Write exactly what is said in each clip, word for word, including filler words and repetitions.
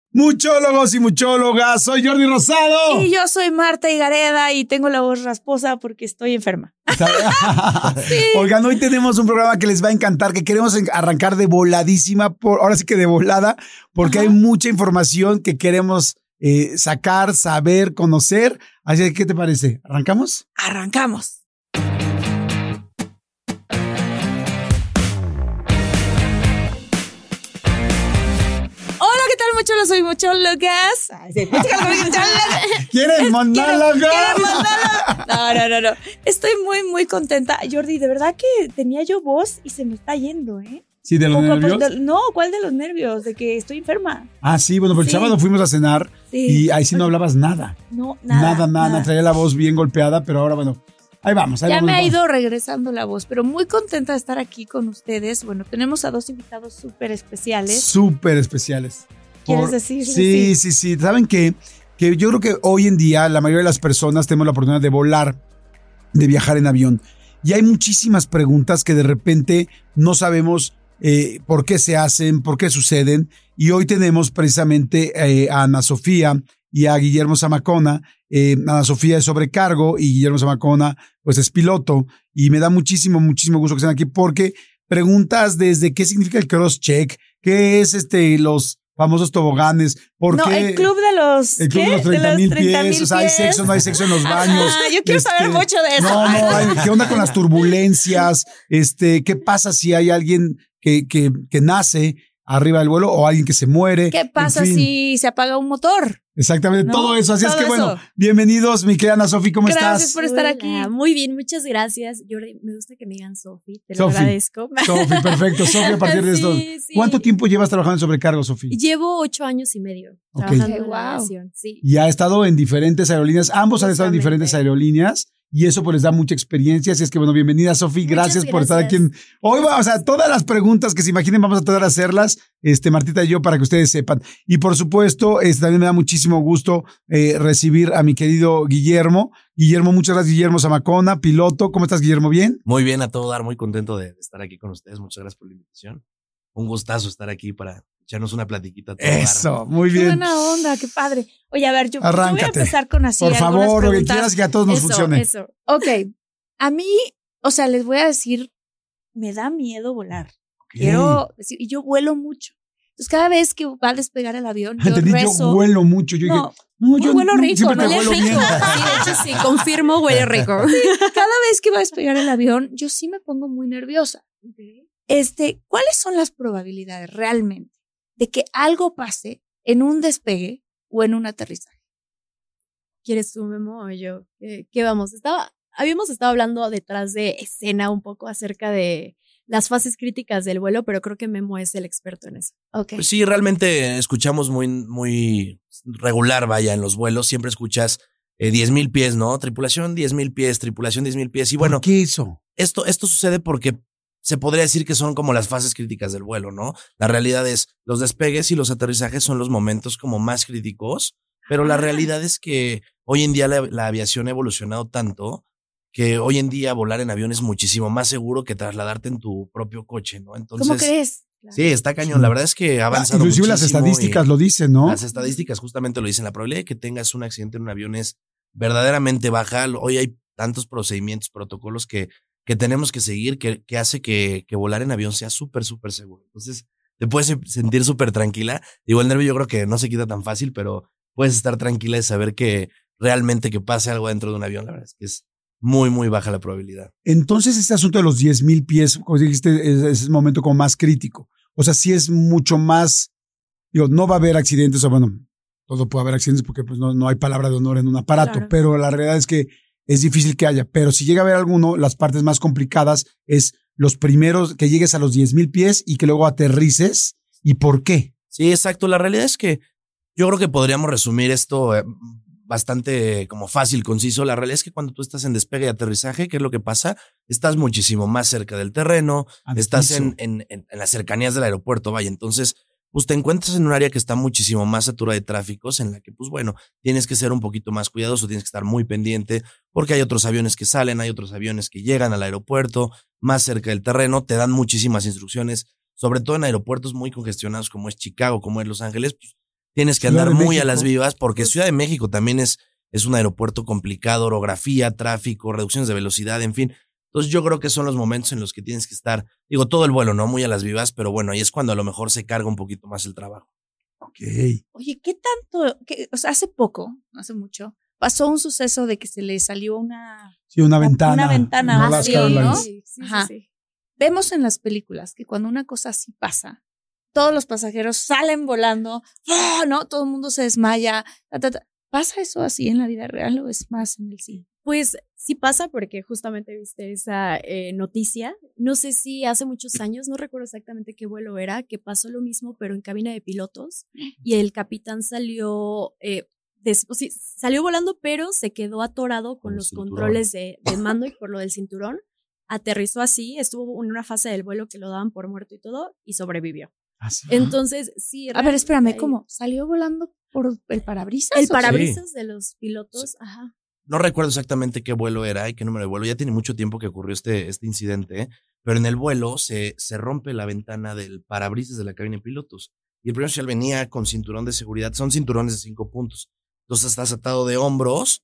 Muchólogos y muchólogas, soy Jordi Rosado. Y yo soy Marta Higareda y tengo la voz rasposa porque estoy enferma. Sí. Oigan, hoy tenemos un programa que les va a encantar, que queremos arrancar de voladísima, por, ahora sí que de volada, porque Ajá. hay mucha información que queremos eh, sacar, saber, conocer. Así que, ¿qué te parece? ¿Arrancamos? Arrancamos. Muchólogas, soy muchólogas. ¿Quieren monólogo? No, no, no, no. Estoy muy, muy contenta. Jordi, de verdad que tenía yo voz y se me está yendo, ¿eh? ¿Sí, de los nervios? De, no, ¿cuál de los nervios? De que estoy enferma. Ah, sí, bueno, pero sí. El sábado fuimos a cenar sí. y ahí sí no hablabas nada. No, nada. Nada, nada, nada. Traía la voz bien golpeada, pero ahora, bueno, ahí vamos. Ahí ya vamos, me ha vamos. ido regresando la voz, pero muy contenta de estar aquí con ustedes. Bueno, tenemos a dos invitados súper especiales. Súper especiales. ¿Quieres Por, decir? Sí, sí, sí. ¿Saben qué? Que yo creo que hoy en día la mayoría de las personas tenemos la oportunidad de volar, de viajar en avión. Y hay muchísimas preguntas que de repente no sabemos eh, por qué se hacen, por qué suceden. Y hoy tenemos precisamente eh, a Ana Sofía y a Guillermo Zamacona. Eh, Ana Sofía es sobrecargo y Guillermo Zamacona pues es piloto. Y me da muchísimo, muchísimo gusto que estén aquí porque preguntas desde qué significa el cross-check, qué es este los famosos toboganes. ¿Por no, qué? el club de los... El club ¿qué? de los treinta mil pies. O sea, hay sexo, no hay sexo en los baños. Ah, yo quiero este, saber mucho de eso. No, no, hay, ¿qué onda con las turbulencias? Este, ¿qué pasa si hay alguien que, que, que nace arriba del vuelo o alguien que se muere? ¿Qué pasa en fin. si se apaga un motor? Exactamente, ¿no? todo eso. Así todo es que eso. bueno, bienvenidos, mi querida Ana Sofi, ¿cómo gracias estás? Gracias por estar Hola, aquí. Muy bien, muchas gracias. Jordi, me gusta que me digan Sofi, te lo Sofi, agradezco. Sofi, perfecto. Sofi, a partir de esto. Sí, sí. ¿Cuánto tiempo llevas trabajando en sobrecargo, Sofi? Llevo ocho años y medio okay. trabajando wow. en la aviación. Sí. Y ha estado en diferentes aerolíneas. Ambos han estado en diferentes aerolíneas. Y eso pues les da mucha experiencia. Así es que bueno, bienvenida Sofi, gracias, gracias por estar aquí. En... Hoy vamos, o sea, todas las preguntas que se imaginen vamos a tratar de hacerlas, este, Martita y yo, para que ustedes sepan. Y por supuesto, este, también me da muchísimo gusto eh, recibir a mi querido Guillermo. Guillermo, muchas gracias, Guillermo Zamacona, piloto. ¿Cómo estás, Guillermo? ¿Bien? Muy bien, a todo dar, muy contento de estar aquí con ustedes. Muchas gracias por la invitación. Un gustazo estar aquí para echarnos una platiquita. Eso, dar. muy bien. Qué buena onda, qué padre. Oye, a ver, yo, yo voy a empezar con así por favor, lo que quieras que a todos nos eso, funcione. Eso. Ok, a mí, o sea, les voy a decir, me da miedo volar. Okay. Quiero decir, y yo vuelo mucho. Entonces, cada vez que va a despegar el avión, yo Entendí, rezo. Yo vuelo mucho. Yo no, dije, no, yo vuelo no, rico, ¿no? Huele rico. Bien. Sí, de hecho, sí, confirmo, huele rico. Sí, cada vez que va a despegar el avión, yo sí me pongo muy nerviosa. Okay. Este, ¿cuáles son las probabilidades realmente de que algo pase en un despegue o en un aterrizaje? ¿Quieres tú, Memo, o yo? ¿Qué, qué vamos? Estaba, habíamos estado hablando detrás de escena un poco acerca de las fases críticas del vuelo, pero creo que Memo es el experto en eso. Okay. Pues sí, realmente escuchamos muy, muy regular, vaya, en los vuelos. Siempre escuchas eh, diez mil pies, ¿no? Tripulación diez mil pies, tripulación diez mil pies. Y bueno, ¿por qué eso? Esto, esto sucede porque se podría decir que son como las fases críticas del vuelo, ¿no? La realidad es, los despegues y los aterrizajes son los momentos como más críticos, pero la realidad es que hoy en día la, la aviación ha evolucionado tanto que hoy en día volar en avión es muchísimo más seguro que trasladarte en tu propio coche, ¿no? Entonces, ¿cómo crees? Sí, está cañón. La verdad es que ha avanzado Inclusive muchísimo. Las estadísticas lo dicen, ¿no? Las estadísticas justamente lo dicen. La probabilidad de que tengas un accidente en un avión es verdaderamente baja. Hoy hay tantos procedimientos, protocolos que que tenemos que seguir, que, que hace que, que volar en avión sea súper, súper seguro. Entonces, te puedes sentir súper tranquila. Digo, el nervio yo creo que no se quita tan fácil, pero puedes estar tranquila de saber que realmente que pase algo dentro de un avión. La verdad es que es muy, muy baja la probabilidad. Entonces, este asunto de los diez mil pies, como dijiste, es, es el momento como más crítico. O sea, sí es mucho más, digo, no va a haber accidentes, o bueno, todo puede haber accidentes porque pues no, no hay palabra de honor en un aparato, claro. Pero la realidad es que es difícil que haya, pero si llega a haber alguno, las partes más complicadas es los primeros, que llegues a los diez mil pies y que luego aterrices. ¿Y por qué? Sí, exacto. La realidad es que yo creo que podríamos resumir esto eh, bastante como fácil, conciso. La realidad es que cuando tú estás en despegue y aterrizaje, ¿qué es lo que pasa? Estás muchísimo más cerca del terreno, Al estás en, en, en, en las cercanías del aeropuerto, vaya. Entonces, pues te encuentras en un área que está muchísimo más saturada de tráficos, en la que, pues bueno, tienes que ser un poquito más cuidadoso, tienes que estar muy pendiente, porque hay otros aviones que salen, hay otros aviones que llegan al aeropuerto, más cerca del terreno, te dan muchísimas instrucciones, sobre todo en aeropuertos muy congestionados como es Chicago, como es Los Ángeles, pues tienes que Ciudad andar de muy a México. las vivas, porque Ciudad de México también es, es un aeropuerto complicado, orografía, tráfico, reducciones de velocidad, en fin. Entonces yo creo que son los momentos en los que tienes que estar, digo, todo el vuelo, ¿no? Muy a las vivas, pero bueno, ahí es cuando a lo mejor se carga un poquito más el trabajo. Ok. Oye, ¿qué tanto? Qué- o sea, hace poco, no hace mucho, pasó un suceso de que se le salió una... Sí, una Una- ventana. una ventana en Ah, Alaska sí, ¿no? Airlines. Sí, sí, Ajá. sí, sí. Vemos en las películas que cuando una cosa así pasa, todos los pasajeros salen volando, ¡ah! ¿No? Todo el mundo se desmaya. Ta, ta, ta. ¿Pasa eso así en la vida real o es más en el cine? Pues sí pasa porque justamente viste esa eh, noticia. No sé si hace muchos años, no recuerdo exactamente qué vuelo era, que pasó lo mismo, pero en cabina de pilotos. Y el capitán salió, eh, des- o sí, salió volando, pero se quedó atorado con Con el los cinturón. controles de, de mando y por lo del cinturón. Aterrizó así, estuvo en una fase del vuelo que lo daban por muerto y todo, y sobrevivió. Así. Entonces, sí. A ver, realmente espérame, ahí- ¿cómo? ¿Salió volando por el parabrisas? El o qué? parabrisas de los pilotos, ajá. No recuerdo exactamente qué vuelo era y qué número de vuelo. Ya tiene mucho tiempo que ocurrió este, este incidente, ¿eh? Pero en el vuelo se, se rompe la ventana del parabrisas de la cabina de pilotos. Y el primer oficial venía con cinturón de seguridad. Son cinturones de cinco puntos. Entonces estás atado de hombros,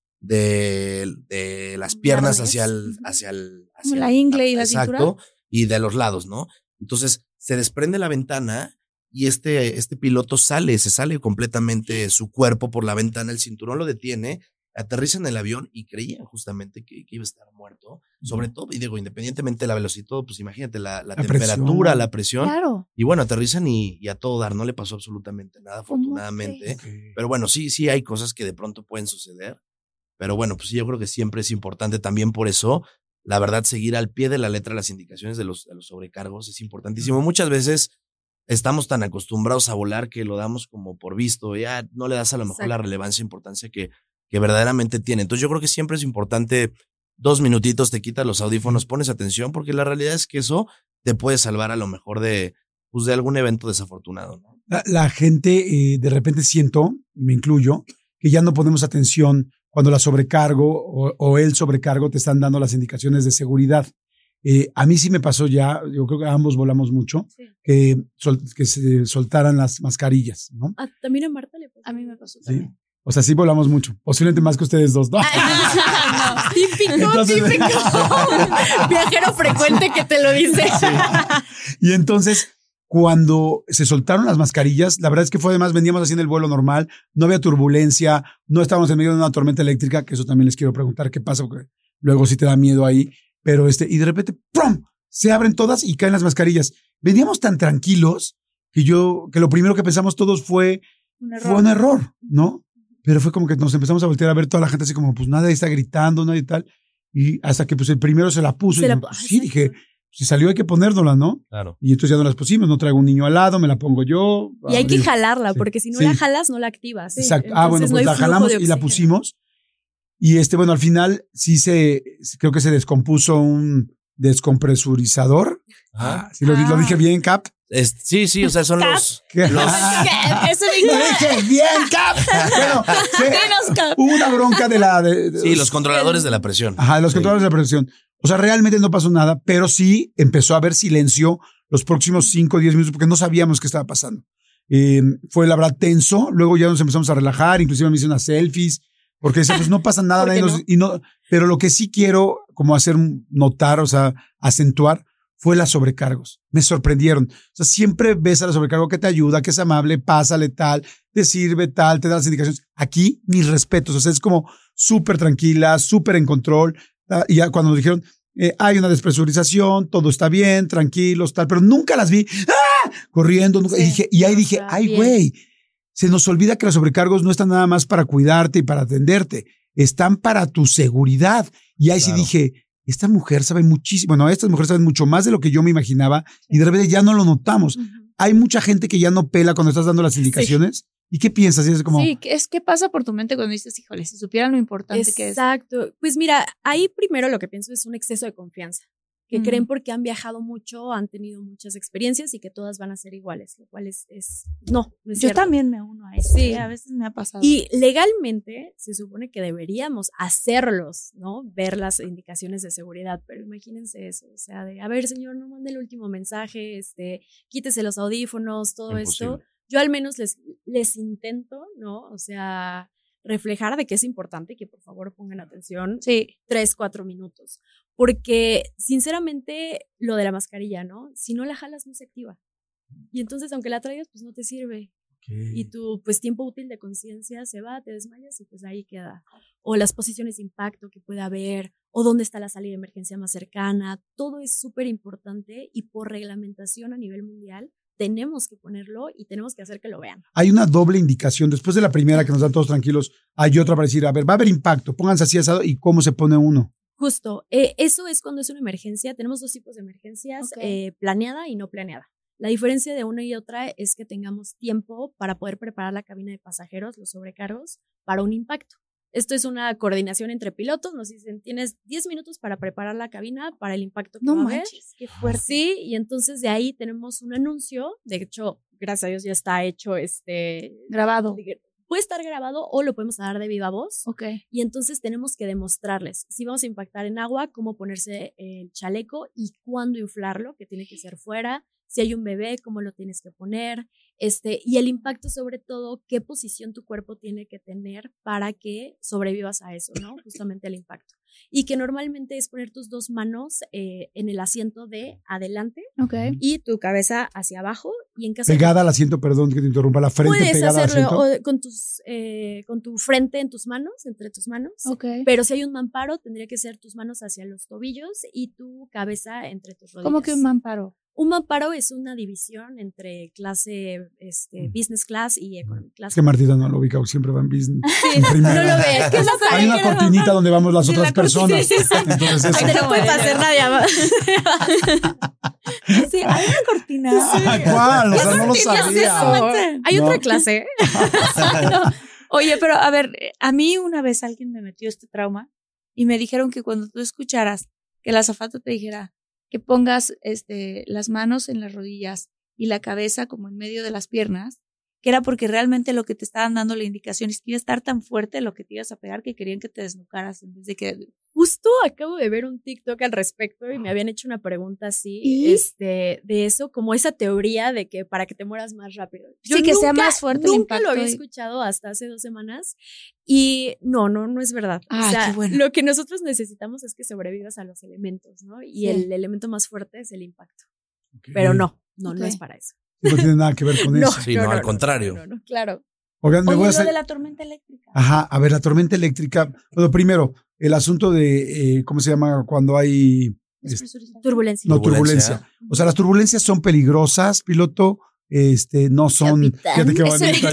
de, de las Un piernas arnés. hacia el, Ujú. hacia el, Como hacia la el- ingle y la exacto, cintura. y de los lados, ¿no? Entonces se desprende la ventana y este, este piloto sale, se sale completamente su cuerpo por la ventana, el cinturón lo detiene, aterriza en el avión y creían justamente que, que iba a estar muerto. Sobre todo, y digo, independientemente de la velocidad y todo, pues imagínate la, la, La temperatura, presión. la presión. Claro. Y bueno, aterrizan y, y a todo dar, no le pasó absolutamente nada, ¿Cómo afortunadamente. crees? Pero bueno, sí, sí hay cosas que de pronto pueden suceder. Pero bueno, pues sí, yo creo que siempre es importante también por eso, la verdad, seguir al pie de la letra las indicaciones de los, de los sobrecargos es importantísimo. Muchas veces estamos tan acostumbrados a volar que lo damos como por visto, ya no le das a lo mejor la Exacto. relevancia e importancia que, que verdaderamente tiene. Entonces yo creo que siempre es importante, dos minutitos, te quitas los audífonos, pones atención, porque la realidad es que eso te puede salvar a lo mejor de, pues, de algún evento desafortunado, ¿no? La, la gente, eh, de repente siento, me incluyo, que ya no ponemos atención cuando la sobrecargo o, o el sobrecargo te están dando las indicaciones de seguridad. Eh, a mí sí me pasó ya, yo creo que ambos volamos mucho, Sí. que, sol- que se soltaran las mascarillas, ¿no? Ah, también a Marta le pasó. A mí me pasó Sí. también. O sea, sí volamos mucho, posiblemente más que ustedes dos, ¿no? No, típico, Entonces- típico. Viajero frecuente que te lo dice. Y entonces, cuando se soltaron las mascarillas, la verdad es que fue además, veníamos haciendo el vuelo normal, no había turbulencia, no estábamos en medio de una tormenta eléctrica, que eso también les quiero preguntar qué pasa, porque luego sí te da miedo ahí, pero este, y de repente, ¡prum!, se abren todas y caen las mascarillas. Veníamos tan tranquilos que yo, que lo primero que pensamos todos fue, Un error. fue un error, ¿no? Pero fue como que nos empezamos a voltear a ver toda la gente así como, pues nadie está gritando, nadie tal, y hasta que pues el primero se la puso, Se y la yo, pu- pues, ah, sí, exacto. dije, si salió hay que ponérnosla, ¿no? Claro. Y entonces ya no las pusimos, no traigo un niño al lado, me la pongo yo. Y hay que abrir. jalarla, Sí. porque si no Sí. la jalas, no la activas. Exacto. Ah, bueno, Entonces, no pues hay la flujo jalamos de y la oxígeno. pusimos. Y este, bueno, al final sí se, creo que se descompuso un descompresurizador. Ajá. Ah, sí, lo, di- lo Ah. dije bien, Cap. Es- sí, sí, o sea, son los, ¿Qué? los, ¿Qué? Eso Lo dije bien, Cap. Bueno, sí, Dinos, Cap. hubo una bronca de la. De, de- sí, los controladores de la presión. Ajá, de los Sí. controladores de la presión. O sea, realmente no pasó nada, pero sí empezó a haber silencio los próximos cinco o diez minutos porque no sabíamos qué estaba pasando. Eh, fue la verdad tenso, luego ya nos empezamos a relajar, inclusive me hice unas selfies, porque decía, pues no pasa nada, ¿Por nadie qué nos- no? y no, pero lo que sí quiero como hacer notar, o sea, acentuar, fue las sobrecargos. Me sorprendieron. O sea, siempre ves a la sobrecargo que te ayuda, que es amable, pásale tal, te sirve tal, te da las indicaciones. Aquí, mis respetos. O sea, es como súper tranquila, súper en control. Ah, y ya cuando nos dijeron, eh, hay una despresurización, todo está bien, tranquilos, tal, pero nunca las vi ¡ah! Corriendo. Nunca, Sí. y, dije, y ahí O dije, sea, ay, bien. güey, se nos olvida que los sobrecargos no están nada más para cuidarte y para atenderte, están para tu seguridad. Y ahí Claro. sí dije, esta mujer sabe muchísimo, bueno, estas mujeres saben mucho más de lo que yo me imaginaba y de repente ya no lo notamos. Ujú. Hay mucha gente que ya no pela cuando estás dando las indicaciones. ¿Y qué piensas? Y es como, Sí, ¿qué es qué pasa por tu mente cuando dices, híjole, si supieran lo importante que es? Exacto. Pues mira, ahí primero lo que pienso es un exceso de confianza. Que Ujú. creen porque han viajado mucho, han tenido muchas experiencias y que todas van a ser iguales, lo cual es, es no, no es Yo cierto. también me uno a eso. Sí. ¿eh? A veces me ha pasado. Y legalmente se supone que deberíamos hacerlos, ¿no? Ver las indicaciones de seguridad, pero imagínense eso, o sea, de, a ver, señor, no mande el último mensaje, este, quítese los audífonos, todo Imposible. esto. yo al menos les, les intento, ¿no? O sea, reflejar de que es importante y que por favor pongan atención sí. tres, cuatro minutos. Porque sinceramente lo de la mascarilla, ¿no? Si no la jalas no se activa. Y entonces aunque la traigas pues no te sirve. Okay. Y tu pues tiempo útil de conciencia se va, te desmayas y pues ahí queda. O las posiciones de impacto que pueda haber, o dónde está la salida de emergencia más cercana. Todo es súper importante y por reglamentación a nivel mundial tenemos que ponerlo y tenemos que hacer que lo vean. Hay una doble indicación. Después de la primera que nos dan todos tranquilos, hay otra para decir, a ver, va a haber impacto, pónganse así asado y cómo se pone uno. Justo, eh, eso es cuando es una emergencia. Tenemos dos tipos de emergencias, okay. eh, planeada y no planeada. La diferencia de una y otra es que tengamos tiempo para poder preparar la cabina de pasajeros, los sobrecargos, para un impacto. Esto es una coordinación entre pilotos. Nos dicen, tienes diez minutos para preparar la cabina para el impacto que no va a haber. manches, qué fuerte. Sí, y entonces de ahí tenemos un anuncio. De hecho, gracias a Dios ya está hecho este grabado. Puede estar grabado o lo podemos dar de viva voz. Okay. Y entonces tenemos que demostrarles si vamos a impactar en agua, cómo ponerse el chaleco y cuándo inflarlo, que tiene que ser fuera. Si hay un bebé, cómo lo tienes que poner, este, y el impacto sobre todo, qué posición tu cuerpo tiene que tener para que sobrevivas a eso, ¿no? Justamente al impacto. Y que normalmente es poner tus dos manos eh, en el asiento de adelante okay. y tu cabeza hacia abajo. Y en caso pegada de, al asiento, perdón que te interrumpa, la frente puedes pegada hacerlo al asiento. O con, tus, eh, con tu frente en tus manos, entre tus manos. Okay. Pero si hay un mamparo, tendría que ser tus manos hacia los tobillos y tu cabeza entre tus rodillas. ¿Cómo que un mamparo? Un mamparo es una división entre clase este, business class y economy class. Es que Martita no lo ubica, siempre va en business. Sí, en no lo ve. Es que no hay una cortinita donde vamos las otras personas. Sí, sí, sí. Entonces eso. Ay, no puede pasar nadie más. Sí, hay una cortina. Sí. ¿Cuál? O sea, no lo sabía. Hay no. otra clase. No. Oye, pero a ver, a mí una vez alguien me metió este trauma y me dijeron que cuando tú escucharas que el azafato te dijera que pongas este, las manos en las rodillas y la cabeza como en medio de las piernas, que era porque realmente lo que te estaban dando la indicación es que iba a estar tan fuerte lo que te ibas a pegar que querían que te desnucaras en vez de que... Justo acabo de ver un TikTok al respecto y me habían hecho una pregunta así, ¿Y? este, de eso, como esa teoría de que para que te mueras más rápido. Yo sí, que nunca, sea más fuerte el impacto. Nunca lo había escuchado hasta hace dos semanas y no, no, no es verdad. Ah, o sea, qué bueno. Lo que nosotros necesitamos es que sobrevivas a los elementos, ¿no? Y sí. el elemento más fuerte es el impacto. Okay. Pero no, no, okay. no es para eso. No tiene nada que ver con no, eso. Sí, no, no, no al no, contrario. No, no, no, claro. Oigan, me Oye, voy a lo hacer... de la tormenta eléctrica. Ajá, a ver, la tormenta eléctrica. Bueno, primero, el asunto de, eh, ¿cómo se llama? Cuando hay... Es, turbulencia. No, turbulencia. turbulencia. O sea, las turbulencias son peligrosas, piloto. Este, no son... Fíjate qué bonito.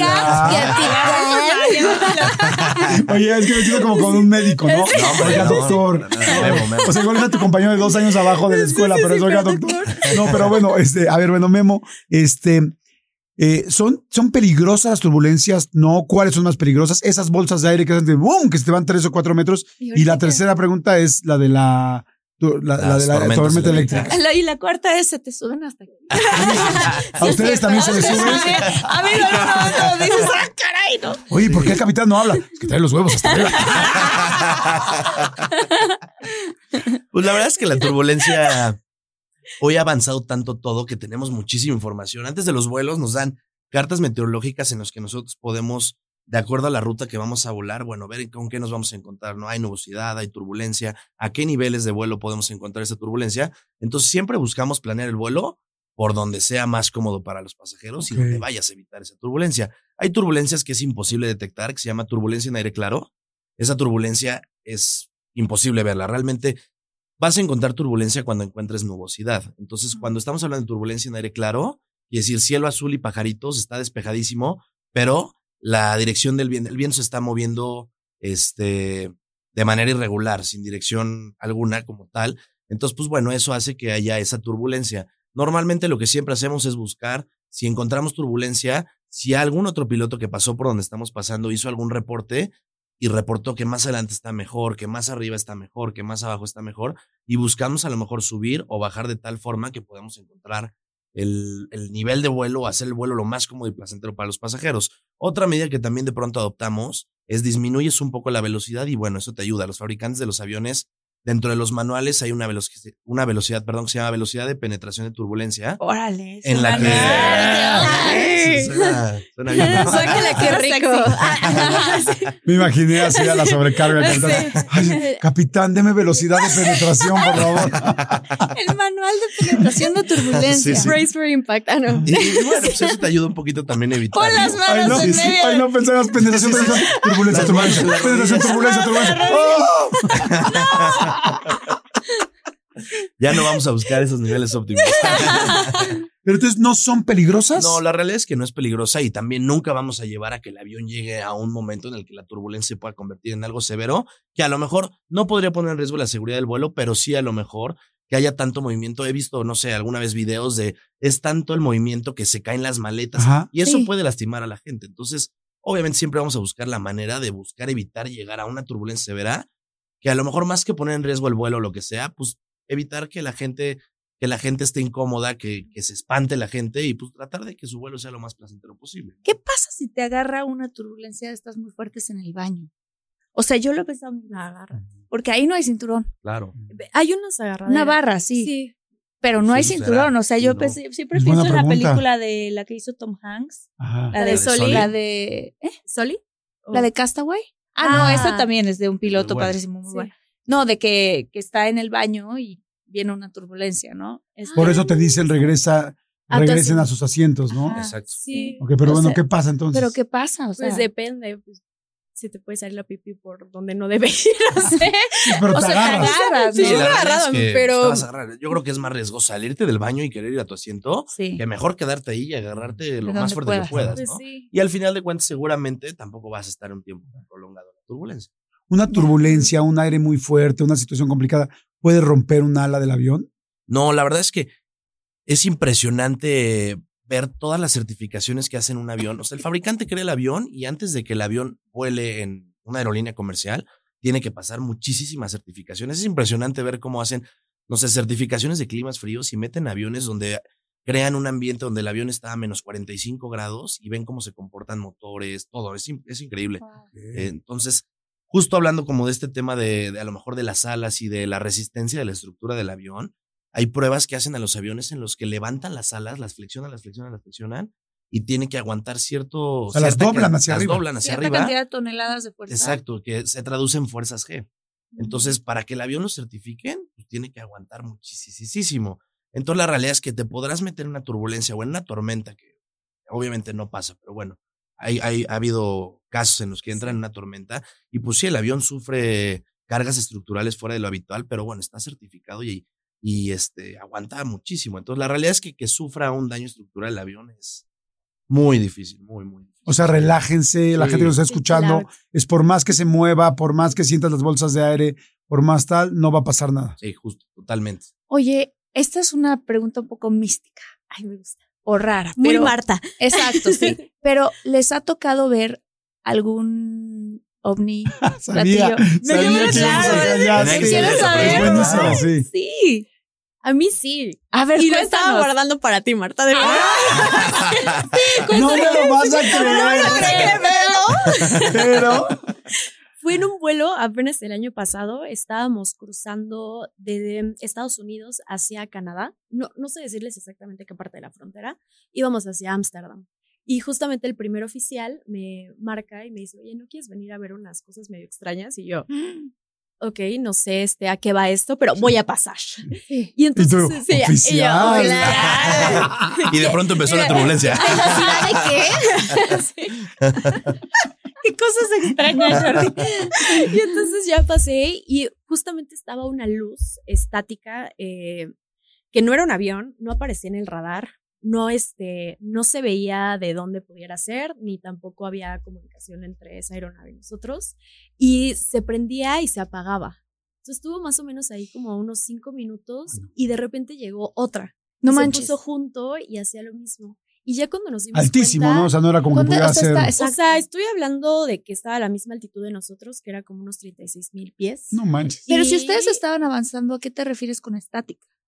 Oye, es que me siento como con un médico, ¿no? No, hombre, oiga, no, doctor. No, no, no, Memo, Memo. O sea, igual es tu compañero de dos años abajo de la escuela, sí, sí, pero es, sí, oiga, pero doctor. No, pero bueno, este, a ver, bueno, Memo, este... Eh, ¿son, ¿Son peligrosas las turbulencias? No, ¿cuáles son más peligrosas? Esas bolsas de aire que hacen de boom, que se te van tres o cuatro metros. Y, y la tercera pregunta es la de la, la, la, de la tormenta eléctrica. La, y la cuarta es, se te suben hasta aquí. ¿A ustedes también se les sube? A mí no, no, no, dices, ah, caray, no. Oye, ¿por qué el capitán no habla? Es que trae los huevos hasta arriba. Pues la verdad es que la turbulencia... Hoy ha avanzado tanto todo que tenemos muchísima información. Antes de los vuelos nos dan cartas meteorológicas en las que nosotros podemos, de acuerdo a la ruta que vamos a volar, bueno, ver con qué nos vamos a encontrar. No hay nubosidad, hay turbulencia, a qué niveles de vuelo podemos encontrar esa turbulencia. Entonces siempre buscamos planear el vuelo por donde sea más cómodo para los pasajeros okay. y donde vayas a evitar esa turbulencia. Hay turbulencias que es imposible detectar, que se llama turbulencia en aire claro. Esa turbulencia es imposible verla. Realmente vas a encontrar turbulencia cuando encuentres nubosidad. Entonces, cuando estamos hablando de turbulencia en aire claro, y decir cielo azul y pajaritos, está despejadísimo, pero la dirección del viento, el viento se está moviendo este, de manera irregular, sin dirección alguna como tal. Entonces, pues bueno, eso hace que haya esa turbulencia. Normalmente lo que siempre hacemos es buscar, si encontramos turbulencia, si algún otro piloto que pasó por donde estamos pasando hizo algún reporte, y reportó que más adelante está mejor, que más arriba está mejor, que más abajo está mejor, y buscamos a lo mejor subir o bajar de tal forma que podamos encontrar el, el nivel de vuelo o hacer el vuelo lo más cómodo y placentero para los pasajeros. Otra medida que también de pronto adoptamos es disminuyes un poco la velocidad y bueno, eso te ayuda. Los fabricantes de los aviones dentro de los manuales hay una velocidad, una velocidad, perdón, que se llama velocidad de penetración de turbulencia. Órale. En la que... Ay, Suena, suena bien, ¿no? Sácala, qué rico. Me imaginé así a la sobrecarga. Sí. Ay, capitán, deme velocidad de penetración, por favor. El manual de penetración de turbulencia. Sí, sí. Brace for impact. Ah, no. Y, y bueno, pues eso te ayuda un poquito también a evitar. Pon las ¿no? manos Ay, no, en sí, sí. medio. Ay, no pensabas penetración, penetración, turbulencia, turbulencia, penetración, turbulencia, turbulencia. ¡Oh! Ya no vamos a buscar esos niveles óptimos. Pero entonces, ¿no son peligrosas? No, la realidad es que no es peligrosa y también nunca vamos a llevar a que el avión llegue a un momento en el que la turbulencia se pueda convertir en algo severo, que a lo mejor no podría poner en riesgo la seguridad del vuelo, pero sí a lo mejor que haya tanto movimiento. He visto, no sé, alguna vez videos de es tanto el movimiento que se caen las maletas. Ajá. Y eso Sí. puede lastimar a la gente. Entonces, obviamente siempre vamos a buscar la manera de buscar evitar llegar a una turbulencia severa, que a lo mejor más que poner en riesgo el vuelo o lo que sea, pues evitar que la gente, que la gente esté incómoda, que, que se espante la gente y pues tratar de que su vuelo sea lo más placentero posible. ¿Qué pasa si te agarra una turbulencia de estas muy fuertes en el baño? O sea, yo lo he pensado, me agarra. Porque ahí no hay cinturón. Claro. Hay unas agarraderas. Una barra, sí. Sí. Pero no Sí, hay será. cinturón. O sea, yo No. pensé, siempre Es pienso buena en la pregunta. película de la que hizo Tom Hanks. Ajá. La La de, de Soli. Soli. La de. ¿Eh? ¿Soli? La de Castaway. Ah, no, Ah. esa también es de un piloto Muy buena. padrísimo, muy Sí. bueno. No, de que, que está en el baño y viene una turbulencia, ¿no? Este, Por eso te dicen regresa, A tu regresen a asiento. sus asientos, ¿no? Ajá. Exacto. Sí. Ok, pero O bueno, sea, ¿qué pasa entonces? Pero ¿qué pasa? O sea, Pues depende. Pues, si te puede salir la pipí por donde no debe ir. No sé. Sí, pero o te sea, te agarras. agarras, Sí, ¿no? yo la me realidad agarraba, es que pero- te vas a agarrar. Yo creo que es más riesgoso salirte del baño y querer ir a tu asiento Sí. que mejor quedarte ahí y agarrarte lo De más donde fuerte puedas. que puedas, Pues ¿no? sí. Y al final de cuentas seguramente tampoco vas a estar un tiempo tan prolongado en la turbulencia. Una turbulencia, un aire muy fuerte, una situación complicada, ¿puede romper un ala del avión? No, la verdad es que es impresionante ver todas las certificaciones que hacen un avión. O sea, el fabricante crea el avión y antes de que el avión vuele en una aerolínea comercial, tiene que pasar muchísimas certificaciones. Es impresionante ver cómo hacen, no sé, certificaciones de climas fríos y meten aviones donde crean un ambiente donde el avión está a menos cuarenta y cinco grados y ven cómo se comportan motores, todo. Es, in- es increíble. Eh, entonces, justo hablando como de este tema de, de a lo mejor de las alas y de la resistencia de la estructura del avión, hay pruebas que hacen a los aviones en los que levantan las alas, las flexionan, las flexionan, las flexionan y tienen que aguantar cierto... sea, las cierta doblan ca- hacia las arriba. doblan hacia Cierta arriba. cantidad de toneladas de fuerza. Exacto, que se traduce en fuerzas G. Entonces, para que el avión lo certifiquen, pues tiene que aguantar muchísimo. Entonces, la realidad es que te podrás meter en una turbulencia o en una tormenta, que obviamente no pasa, pero bueno, hay, hay, ha habido casos en los que entran en una tormenta y pues sí, el avión sufre cargas estructurales fuera de lo habitual, pero bueno, está certificado y, y este, aguanta muchísimo. Entonces, la realidad es que que sufra un daño estructural el avión es muy difícil, muy, muy difícil. O sea, relájense, la Sí. gente que nos está escuchando, Claro. es por más que se mueva, por más que sientas las bolsas de aire, por más tal, no va a pasar nada. Sí, justo, totalmente. Oye, esta es una pregunta un poco mística Ay, me gusta. o rara. Muy pero- Marta. Exacto, sí. Pero ¿les ha tocado ver algún ovni? Sabía, Platillo. Me sabía quiero que íbamos a saber, callar, tenía sí. que ser quiero esa saber. Es buenísima, sí. Sí. A mí sí. A ver, Y lo estaba cuéntanos. guardando para ti, Marta. De verdad. No me lo vas a creer. Pero, Fue en un vuelo apenas el año pasado. Estábamos cruzando de Estados Unidos hacia Canadá. No, no sé decirles exactamente qué parte de la frontera. Íbamos hacia Ámsterdam. Y justamente el primer oficial me marca y me dice, oye, ¿no quieres venir a ver unas cosas medio extrañas? Y yo, ok, no sé este, a qué va esto, pero voy a pasar. Sí. Y entonces, tú, sí, oficial. y yo, hola. Y de pronto empezó la turbulencia. ¿Velocidad de qué? Sí. Qué cosas extrañas, Jordi. Y entonces ya pasé y justamente estaba una luz estática eh, que no era un avión, no aparecía en el radar, no, este, no se veía de dónde pudiera ser, ni tampoco había comunicación entre esa aeronave y nosotros, y se prendía y se apagaba. Entonces estuvo más o menos ahí como unos cinco minutos y de repente llegó otra. No se manches. puso junto y hacía lo mismo. Y ya cuando nos dimos altísimo, cuenta, ¿no? O sea, no era como que ¿Cuánto- pudiera o sea, ser. está- o Exacto. sea, estoy hablando de que estaba a la misma altitud de nosotros, que era como unos treinta y seis mil pies. No manches. Pero Y- si ustedes estaban avanzando, ¿a qué te refieres con estática?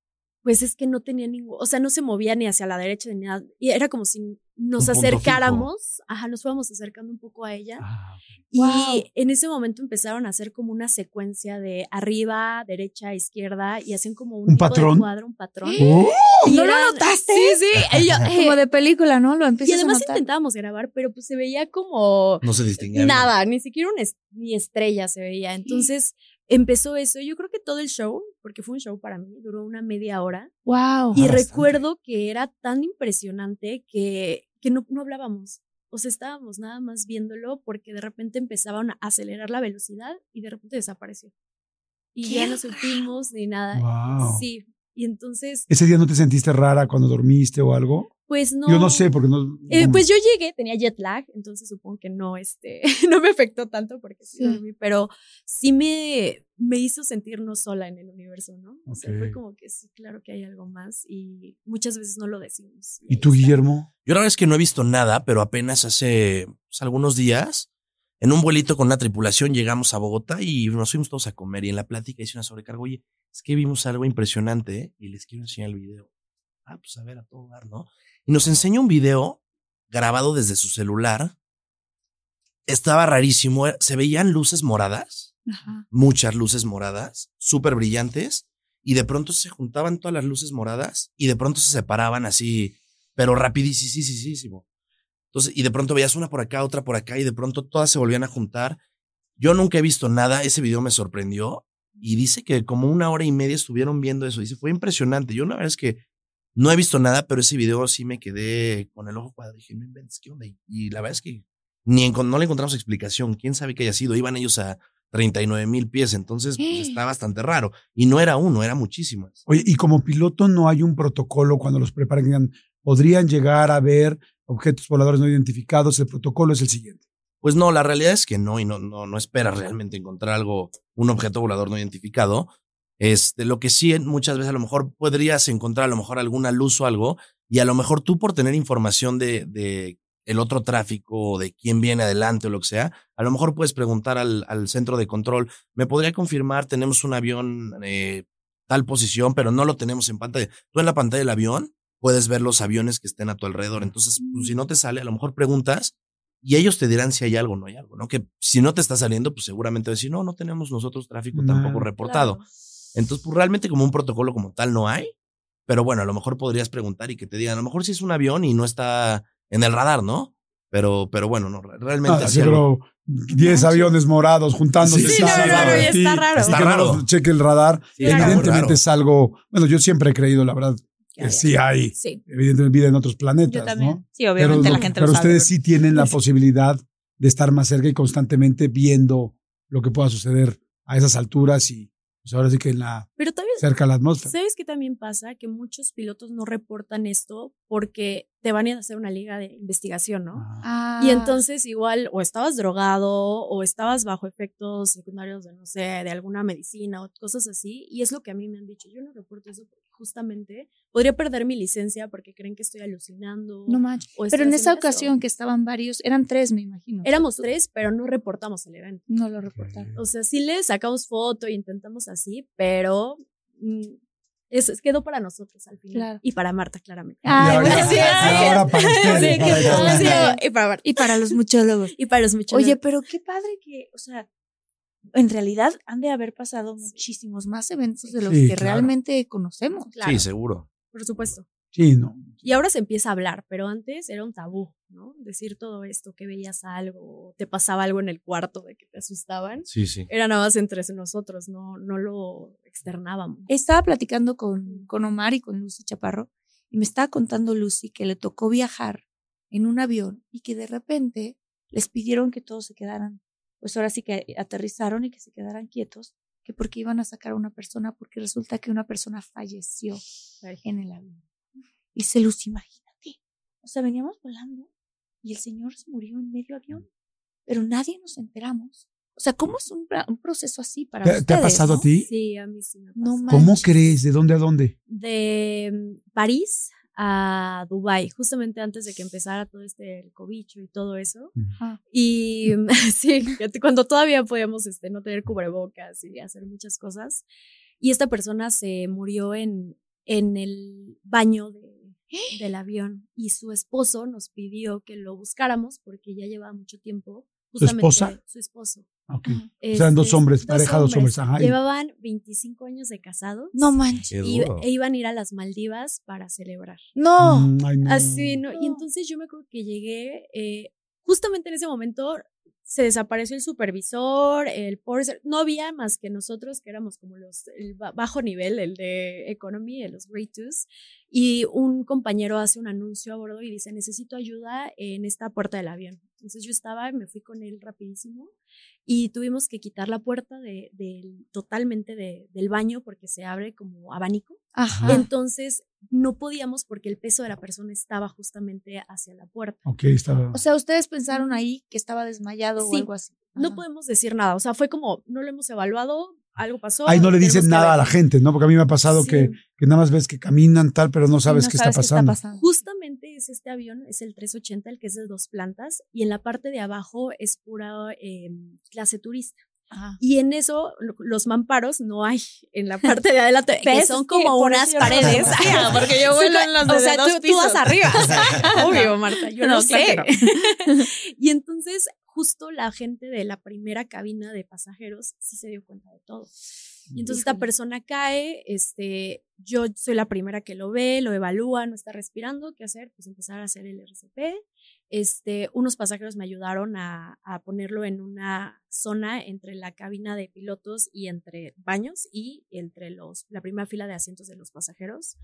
pues es que no tenía ningún, o sea, no se movía ni hacia la derecha ni nada. Y era como si nos Un punto acercáramos, ajá, nos fuéramos acercando un poco a ella. Ah, Y Wow. en ese momento empezaron a hacer como una secuencia de arriba, derecha, izquierda, y hacían como un, ¿Un tipo patrón? de cuadro, un patrón. ¡Oh! Y ¿No lo eran- notaste? Sí, sí. Y, yo, eh, Como de película, ¿no? Lo y empiezas además a notar. intentábamos grabar, pero pues se veía como No se distinguía. bien. nada, ni siquiera una es- ni estrella se veía. Entonces empezó eso. Yo creo que todo el show, porque fue un show para mí, duró una media hora. Wow. Y bastante. recuerdo que era tan impresionante que, que no, no hablábamos. O sea, estábamos nada más viéndolo porque de repente empezaban a acelerar la velocidad y de repente desapareció. Y ¡Qué ya no supimos ni nada. Wow. Sí. Y entonces, ¿Ese día no te sentiste rara cuando dormiste o algo? pues no. Yo no sé, porque no. Eh, no- pues yo llegué, tenía jet lag, entonces supongo que no, este, no me afectó tanto porque sí, Sí. dormí, pero sí me, me hizo sentir no sola en el universo, ¿no? O sea, Ok. fue como que sí, claro que hay algo más y muchas veces no lo decimos. ¿Y tú, ahí está. Guillermo? Yo la verdad es que no he visto nada, pero apenas hace pues, algunos días, en un vuelito con una tripulación, llegamos a Bogotá y nos fuimos todos a comer. Y en la plática hice una sobrecarga. Oye, es que vimos algo impresionante, ¿eh? Y les quiero enseñar el video. Ah, pues a ver, a todo dar, ¿no? Y nos enseña un video grabado desde su celular. Estaba rarísimo. Se veían luces moradas, Ajá. muchas luces moradas, súper brillantes. Y de pronto se juntaban todas las luces moradas y de pronto se separaban así, pero rapidísimo. Entonces, y de pronto veías una por acá, otra por acá, y de pronto todas se volvían a juntar. Yo nunca he visto nada, ese video me sorprendió, y dice que como una hora y media estuvieron viendo eso. Dice, fue impresionante. Yo la verdad es que no he visto nada, pero ese video sí me quedé con el ojo cuadrado. Dije, no inventes, ¿qué onda? Y, y la verdad es que ni encon- no le encontramos explicación. ¿Quién sabe qué haya sido? Iban ellos a treinta y nueve mil pies, entonces pues, está bastante raro. Y no era uno, era muchísimas. Oye, y como piloto no hay un protocolo cuando los preparan, que digan, podrían llegar a ver objetos voladores no identificados. El protocolo es el siguiente. Pues no, la realidad es que no, y no, no, no esperas realmente encontrar algo, un objeto volador no identificado. Este, lo que sí muchas veces a lo mejor podrías encontrar a lo mejor alguna luz o algo, y a lo mejor tú por tener información de, de el otro tráfico, o de quién viene adelante o lo que sea, a lo mejor puedes preguntar al, al centro de control, ¿me podría confirmar? Tenemos un avión eh, tal posición, pero no lo tenemos en pantalla. Tú en la pantalla del avión puedes ver los aviones que estén a tu alrededor. Entonces, pues, si no te sale, a lo mejor preguntas y ellos te dirán si hay algo o no hay algo, ¿no? Que si no te está saliendo, pues seguramente decir, no, no tenemos nosotros tráfico No, tampoco reportado. Claro. Entonces, pues realmente como un protocolo como tal no hay, pero bueno, a lo mejor podrías preguntar y que te digan, a lo mejor sí es un avión y no está en el radar, ¿no? Pero, pero bueno, no, realmente Ah, así sí, algo- pero diez aviones morados juntándose. Sí, no, ¿sabes? no, no, Para está ti, raro. y Está que no raro. nos cheque el radar. Sí, está Evidentemente raro. es algo, bueno, yo siempre he creído, la verdad, que sí hay, Sí. evidentemente, vida en otros planetas, Yo también. ¿no? Sí, obviamente pero, la gente pero lo sabe. ustedes sí tienen la posibilidad de estar más cerca y constantemente viendo lo que pueda suceder a esas alturas y pues ahora sí que en la, Pero todavía, cerca a la atmósfera. ¿sabes qué también pasa? Que muchos pilotos no reportan esto porque te van a hacer una liga de investigación, ¿no? Ah. Ah, Y entonces igual o estabas drogado o estabas bajo efectos secundarios de, no sé, de alguna medicina o cosas así. Y es lo que a mí me han dicho. Yo no reporto eso porque justamente podría perder mi licencia porque creen que estoy alucinando. no manches. o estoy Pero en esa haciendo eso. ocasión que estaban varios, eran tres, me imagino. Éramos tres, pero no reportamos el evento. No lo reportaron. O sea, sí le sacamos foto e intentamos así, pero mm, eso quedó para nosotros al final. Claro. Y para Marta, claramente. Ay, y ahora, bueno, sí, y ahora para ustedes. Sí, para que que- todo sea- y para Marta. Y para los muchólogos. Y para los muchachos. Oye, pero qué padre que, o sea, en realidad han de haber pasado muchísimos más eventos de los Sí, que claro. realmente conocemos. Claro, Sí, seguro. por supuesto. Sí, no. Y ahora se empieza a hablar, pero antes era un tabú, ¿no? Decir todo esto, que veías algo, te pasaba algo en el cuarto de que te asustaban. Sí, sí. Era nada más entre nosotros, no, no lo externábamos. Estaba platicando con, con Omar y con Lucy Chaparro y me estaba contando Lucy que le tocó viajar en un avión y que de repente les pidieron que todos se quedaran, pues ahora sí que aterrizaron y que se quedaran quietos, que porque iban a sacar a una persona, porque resulta que una persona falleció en el avión. Dice Lucy, imagínate, o sea, veníamos volando y el señor se murió en medio avión, pero nadie nos enteramos. O sea, ¿cómo es un, un proceso así para ¿Te, ustedes? te ha pasado ¿no? a ti? Sí, a mí sí me No pasó. ¿Cómo manches. crees? ¿De dónde a dónde? De mm, París a Dubái, justamente antes de que empezara todo este el cobicho y todo eso. Ah. Y mm, sí, cuando todavía podíamos este, no tener cubrebocas y hacer muchas cosas. Y esta persona se murió en, en el baño de, del avión y su esposo nos pidió que lo buscáramos porque ya llevaba mucho tiempo. ¿Su esposa? Su esposo. Okay. Este, o sea, dos hombres, pareja, dos hombres. Ajá. Llevaban veinticinco años de casados. No manches. Y e iban a ir a las Maldivas para celebrar. No. Mm, ay, no. Así, ¿no? Y entonces yo me acuerdo que llegué, eh, justamente en ese momento se desapareció el supervisor, el purser, no había más que nosotros, que éramos como los, el bajo nivel, el de economy, el los grade twos, y un compañero hace un anuncio a bordo y dice, necesito ayuda en esta puerta del avión. Entonces yo estaba, me fui con él rapidísimo y tuvimos que quitar la puerta de, de, totalmente de, del baño porque se abre como abanico. Ajá. Entonces no podíamos porque el peso de la persona estaba justamente hacia la puerta. Ok, estaba. O sea, ustedes pensaron ahí que estaba desmayado Sí, o algo así. No Ajá. podemos decir nada. O sea, fue como, no lo hemos evaluado, algo pasó. Ahí no le dicen tenemos que nada ver. a la gente, ¿no? Porque a mí me ha pasado Sí. que, que nada más ves que caminan tal, pero no sabes, Sí, no qué, sabes está pasando. pasando. Justamente es este avión, es el trescientos ochenta, el que es de dos plantas, y en la parte de abajo es pura eh, clase turista. Ajá. Y en eso, lo- los mamparos no hay en la parte de adelante, que ¿Ves? son Es que como por unas eso yo no paredes. los conocía, porque yo vuelo en los de O sea, dos tú, tú pisos. vas arriba. O sea, obvio, Marta, yo no, No, sé. claro que Y entonces, justo la gente de la primera cabina de pasajeros sí se dio cuenta de todo. Y entonces esta Híjole. persona cae, este, yo soy la primera que lo ve, lo evalúa, no está respirando, ¿qué hacer? Pues empezar a hacer el R C P. Este, unos pasajeros me ayudaron a, a ponerlo en una zona entre la cabina de pilotos y entre baños y entre los, la primera fila de asientos de los pasajeros.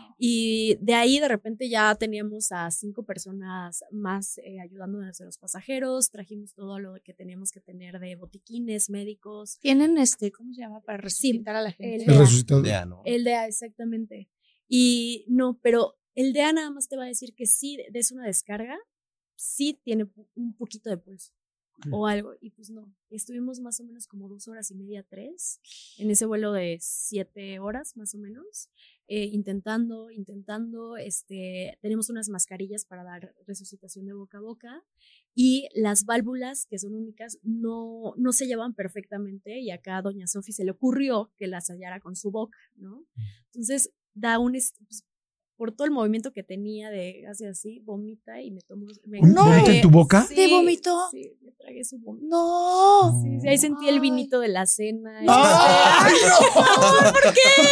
Y de ahí de repente ya teníamos a cinco personas más eh, ayudándonos a los pasajeros, trajimos todo lo que teníamos que tener de botiquines, médicos. Tienen este, ¿cómo se llama? Para resucitar a la gente. el- El resucitador. Ya, ¿no? El D E A, exactamente. Y no, pero el D E A nada más te va a decir que sí des una descarga, sí tiene pu- un poquito de pulso Ok. o algo. Y pues no, estuvimos más o menos como dos horas y media, tres, en ese vuelo de siete horas más o menos, eh, intentando, intentando, este, tenemos unas mascarillas para dar resucitación de boca a boca. Y las válvulas, que son únicas, no, no se llevan perfectamente y acá a doña Sofi se le ocurrió que las hallara con su boca, ¿no? Entonces da un, est- pues, por todo el movimiento que tenía de hace así, vomita y me tomó. Me ¿Un vómito tragué- en tu boca? ¿Te vomitó? Sí, me tragué su vómito. No. Sí, sí, ahí sentí el Ay. vinito de la cena. y- ¡Ay, no! ¿Por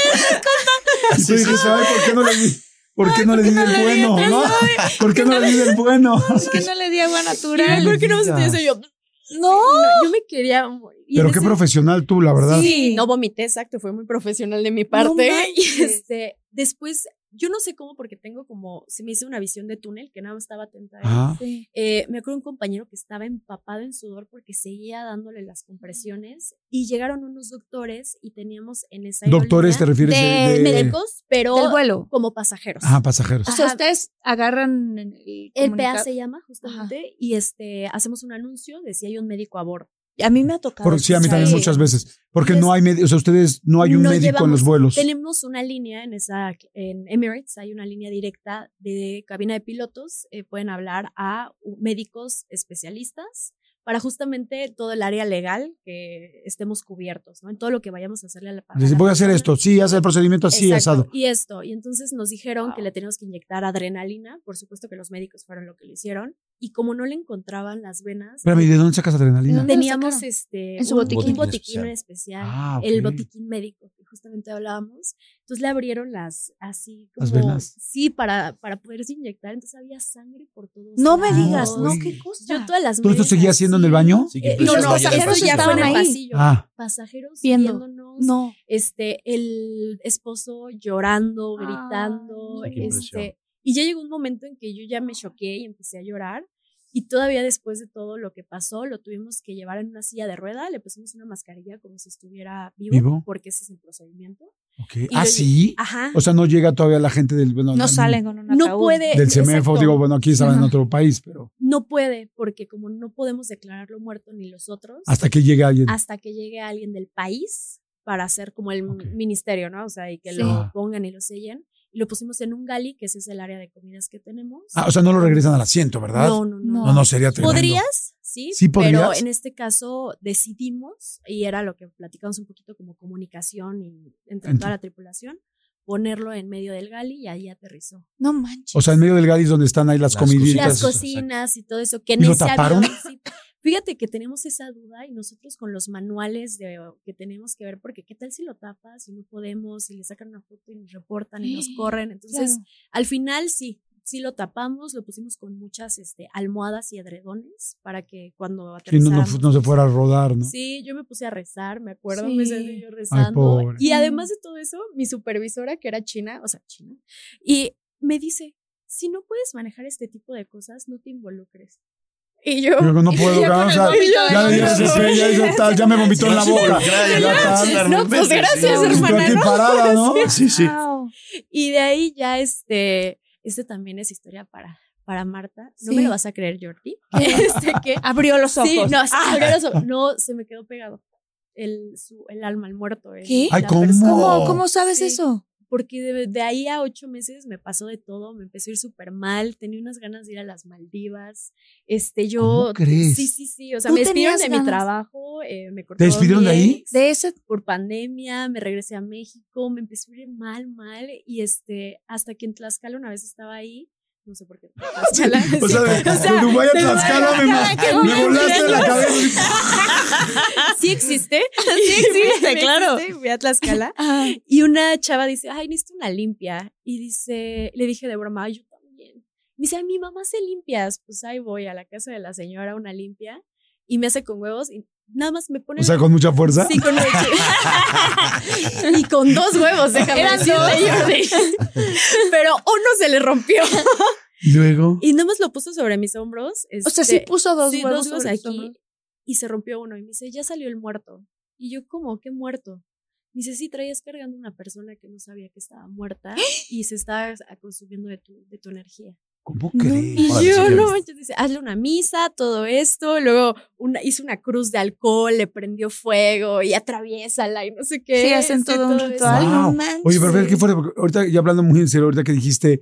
qué? Y tú dices, ay, ¿por qué no le di? ¿Por qué no le di no del le di bueno? el ¿No? ¿Por qué no le di del bueno? ¿Por qué no le di agua Y me natural? acuerdo que no me sentí eso y yo. No. Yo me quería morir. Y Pero en qué ese- profesional tú, la verdad. Sí, no vomité, exacto, fue muy profesional de mi parte. manches. Y este, después, yo no sé cómo, porque tengo como, se me hizo una visión de túnel, que nada más estaba atenta a él. Ajá. Sí. Eh, me acuerdo un compañero que estaba empapado en sudor porque seguía dándole las compresiones y llegaron unos doctores y teníamos en esa Doctores, ¿te refieres De de, de- médicos, pero Del vuelo. como pasajeros. Ajá, pasajeros. O sea, Ajá. ustedes agarran el, El P A comunicado. se llama justamente y este hacemos un anuncio de si hay un médico a bordo. A mí me ha tocado. Por, sí, a mí escuchar también eso. muchas veces. Porque Y no es- hay médico, o sea, ustedes no hay un No médico en llevamos- los vuelos. Tenemos una línea en esa, en Emirates, hay una línea directa de cabina de pilotos, eh, pueden hablar a uh, médicos especialistas para justamente todo el área legal que estemos cubiertos, ¿no? En todo lo que vayamos a hacerle a la a Dice, la voy a hacer persona. esto, sí, hace el procedimiento así, Exacto, asado. y esto, y entonces nos dijeron que le teníamos que inyectar adrenalina, por supuesto que los médicos fueron lo que lo hicieron, y como no le encontraban las venas, Espérame, ¿y de dónde sacas adrenalina? ¿De dónde? teníamos sacaron? este En su un botiquín. un Botiquín botiquín especial. especial, Ah, ok. el botiquín médico que justamente hablábamos. Entonces le abrieron las así como Las venas. sí para para poderse inyectar, entonces había sangre por todos No me lados. digas, no, Uy. qué cosa. Yo todas las ¿Todo esto medias seguía haciendo en el así. baño? Sí, que Eh, no, no, impresionante. pasajeros ya fue en el estaban ahí. pasillo. Ah, Pasajeros Viendo. viéndonos. No. Este, el esposo llorando, gritando, Ay, qué impresión. este, y ya llegó un momento en que yo ya me choqué y empecé a llorar. Y todavía después de todo lo que pasó, lo tuvimos que llevar en una silla de rueda, le pusimos una mascarilla como si estuviera vivo, ¿Vivo? porque ese es el procedimiento. ok. Y ¿Ah, lo- sí? Ajá. O sea, no llega todavía la gente del... Bueno, No del- salen con una No puede. Del CEMEFO, exacto. digo, bueno, aquí estaban en Ajá. otro país, pero No puede, porque como no podemos declararlo muerto ni los otros, hasta que llegue alguien. hasta que llegue alguien del país para hacer como el Ok. ministerio, ¿no? O sea, y que Sí. lo pongan y lo sellen. Y lo pusimos en un gali, que ese es el área de comidas que tenemos. Ah, o sea, no lo regresan al asiento, ¿verdad? No, no, no. No, no, sería tremendo. ¿Podrías? Sí, ¿Sí podrías? pero en este caso decidimos, y era lo que platicamos un poquito como comunicación y entre Ent- toda la tripulación, ponerlo en medio del gali y ahí aterrizó. No manches. O sea, en medio del Gadis donde están ahí las, Las comiditas. Las cocinas y todo eso. Que ¿Y en lo ese taparon? avión, sí. Fíjate que tenemos esa duda y nosotros con los manuales de, que tenemos que ver, porque qué tal si lo tapas y no podemos, y le sacan una foto y nos reportan y nos corren. Entonces, Claro. al final sí, sí lo tapamos, lo pusimos con muchas este, almohadas y edredones para que cuando Sí, no, aterrizáramos. no, no se fuera a rodar, ¿no? Sí, yo me puse a rezar, me acuerdo, Sí. me sentí yo Ay, rezando. pobre. Y además de todo eso, mi supervisora, que era china, o sea, china, y me dice, si no puedes manejar este tipo de cosas, no te involucres. Y yo, Yo no Y puedo, ya ya, con o el sea, vómito ya, de- ya, ya, ya, ya, ya, ya me vomitó en la boca. Ya, Ya está. no, pues gracias, Estoy hermana, aquí ¿no? parada, ¿no? Sí, sí. Wow. Y de ahí ya este, este también es historia para, para Marta. No Sí. me lo vas a creer, Jordi. Este que Abrió los ojos. sí, no, sí, Ah. abrió los ojos. No, se me quedó pegado el, su, el alma, el muerto. el- ¿Qué? Ay, la ¿cómo? persona. ¿Cómo, ¿Cómo sabes Sí. eso? Porque de, de ahí a ocho meses me pasó de todo, me empezó a ir súper mal, tenía unas ganas de ir a las Maldivas, este, yo... ¿Cómo crees? Sí, sí, sí, o sea, ¿Tú me despidieron tenías de mi ganas? trabajo, eh, me ¿Te cortaron despidieron mi de ahí? ex De ese. por pandemia, me regresé a México, me empezó a ir mal, mal, y este, hasta que en Tlaxcala una vez estaba ahí, no sé por qué. Tlaxcala, O sea, de, sí, o sea, de Dubái a de Tlaxcala Dubái a me, Tlaxcala, me qué volaste la momento. cabeza. Sí existe, Sí existe, Sí claro. existe, fui a Tlaxcala. Ah. Y una chava dice, ay, necesito una limpia. Y dice, le dije de broma, "Ay, yo también. Me dice, ay, mi mamá hace limpias. Pues ahí voy a la casa de la señora, una limpia. Y me hace con huevos y nada más me pone. O sea, con mucha fuerza. Sí, con leche. Y con dos huevos, déjame Eran decirle, dos. Jordi. Pero uno se le rompió. Y luego. Y nada más lo puso sobre mis hombros. O sea, sí este, puso dos sí, huevos dos sobre tus aquí. hombros. Y se rompió uno. Y me dice, ya salió el muerto. Y yo, ¿cómo? ¿Qué muerto? Me dice, sí, traías cargando una persona que no sabía que estaba muerta y se está consumiendo de tu, de tu energía. ¿Cómo No, crees? Y Órale, yo, sí, no ya manches, dice, hazle una misa, todo esto. Luego una, hizo una cruz de alcohol, le prendió fuego y atraviésala y no sé qué. Sí, hacen todo un eso. ritual. Wow. No manches. Oye, pero Fer, ¿qué fue? Porque ahorita, ya hablando muy en serio, ahorita que dijiste,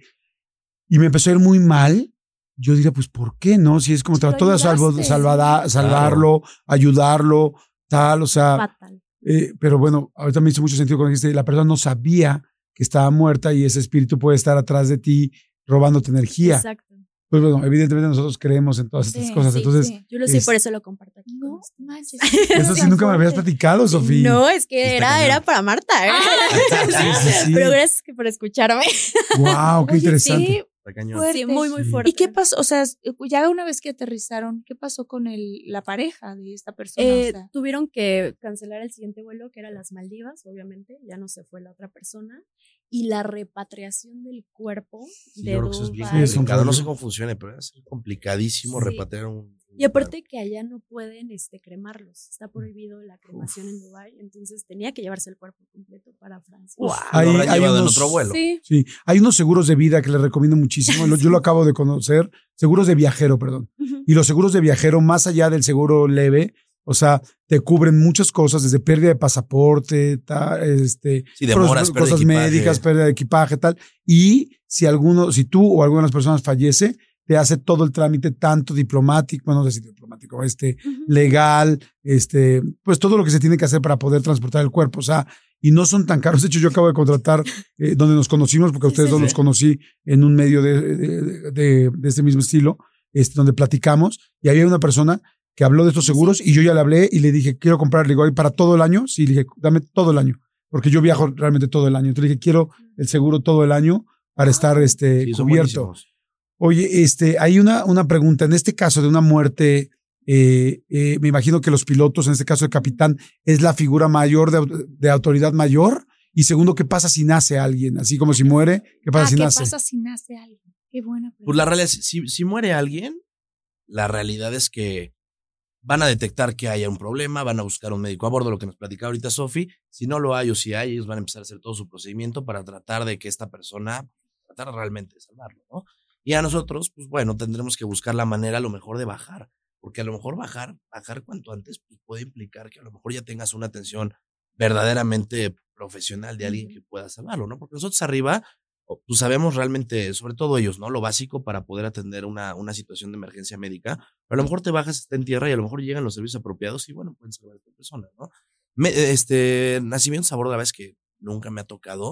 y me empezó a ir muy mal, yo diría, pues, ¿por qué no? Si es como Sí, lo trató de salvo- ayudaste. salvada- salvarlo, ayudarlo, tal, o sea, Fatal. eh, pero bueno, ahorita me hizo mucho sentido cuando dijiste, la persona no sabía que estaba muerta y ese espíritu puede estar atrás de ti robándote energía. Exacto. Pues bueno, evidentemente nosotros creemos en todas estas Sí, cosas, sí, entonces, sí. Yo lo sé, Es- por eso lo comparto aquí. con No ustedes. manches. eso sí nunca me lo habías platicado, Sofía. No, es que Está era, cañón. era para Marta. ¿eh? Sí, sí, sí. Pero gracias que por escucharme. Wow, qué Oye, interesante. sí, Está cañón. fuerte. Sí, muy, muy Sí. fuerte. ¿Y qué pasó? O sea, ya una vez que aterrizaron, ¿qué pasó con el, la pareja de esta persona? Eh, O sea, tuvieron que cancelar el siguiente vuelo, que era las Maldivas, obviamente, ya no se fue la otra persona. Y la repatriación del cuerpo Sí, de yo creo que eso es bien Dubái. Sí, es un complicado. No sé rollo. cómo funcione, pero es complicadísimo Sí. repatriar un. Y aparte que allá no pueden este, cremarlos, está prohibido la cremación en Dubái, entonces tenía que llevarse el cuerpo completo para Francia. Uf, Ahí- lo habrán hay llevado unos- en otro vuelo. Sí, Sí, hay unos seguros de vida que les recomiendo muchísimo. Lo- Yo lo acabo de conocer. Seguros de viajero, perdón. Ujú. Y los seguros de viajero, más allá del seguro leve, o sea, te cubren muchas cosas, desde pérdida de pasaporte, ta- este, Sí, demoras, cosas, pérdida de cosas equipaje. médicas, pérdida de equipaje, tal. Y si alguno, si tú o alguna de las personas fallece, te hace todo el trámite tanto diplomático, bueno, no sé si diplomático, este, Ujú. legal, este, pues todo lo que se tiene que hacer para poder transportar el cuerpo, o sea, y no son tan caros. De hecho, yo acabo de contratar eh, donde nos conocimos, porque a Sí, ustedes sí, dos sí. los conocí en un medio de, de, de, de este mismo estilo, este, donde platicamos, y había una persona que habló de estos seguros y yo ya le hablé y le dije, quiero comprar, le digo, ¿y para todo el año? Sí, le dije, dame todo el año, porque yo viajo realmente todo el año. Entonces le dije, quiero el seguro todo el año para estar este, Sí, son cubierto. buenísimos. Oye, este, hay una, una pregunta. En este caso de una muerte, eh, eh, me imagino que los pilotos, en este caso el capitán, es la figura mayor de, au- de autoridad mayor. Y segundo, ¿qué pasa si nace alguien? Así como si muere, ¿qué pasa ah, si ¿qué nace? pasa si nace alguien? Qué buena pregunta. Pues la realidad es, si, si muere alguien, la realidad es que van a detectar que haya un problema, van a buscar un médico a bordo, lo que nos platicaba ahorita Sofi. Si no lo hay o si hay, ellos van a empezar a hacer todo su procedimiento para tratar de que esta persona, tratar realmente de salvarlo, ¿no? Y a nosotros, pues bueno, tendremos que buscar la manera a lo mejor de bajar, porque a lo mejor bajar, bajar cuanto antes pues, puede implicar que a lo mejor ya tengas una atención verdaderamente profesional de alguien que pueda salvarlo, ¿no? Porque nosotros arriba, pues sabemos realmente, sobre todo ellos, ¿no? Lo básico para poder atender una, una situación de emergencia médica, pero a lo mejor te bajas, está en tierra y a lo mejor llegan los servicios apropiados y bueno, pueden salvar a esta persona, ¿no? Me, este, nacimientos a bordo, la verdad es que nunca me ha tocado,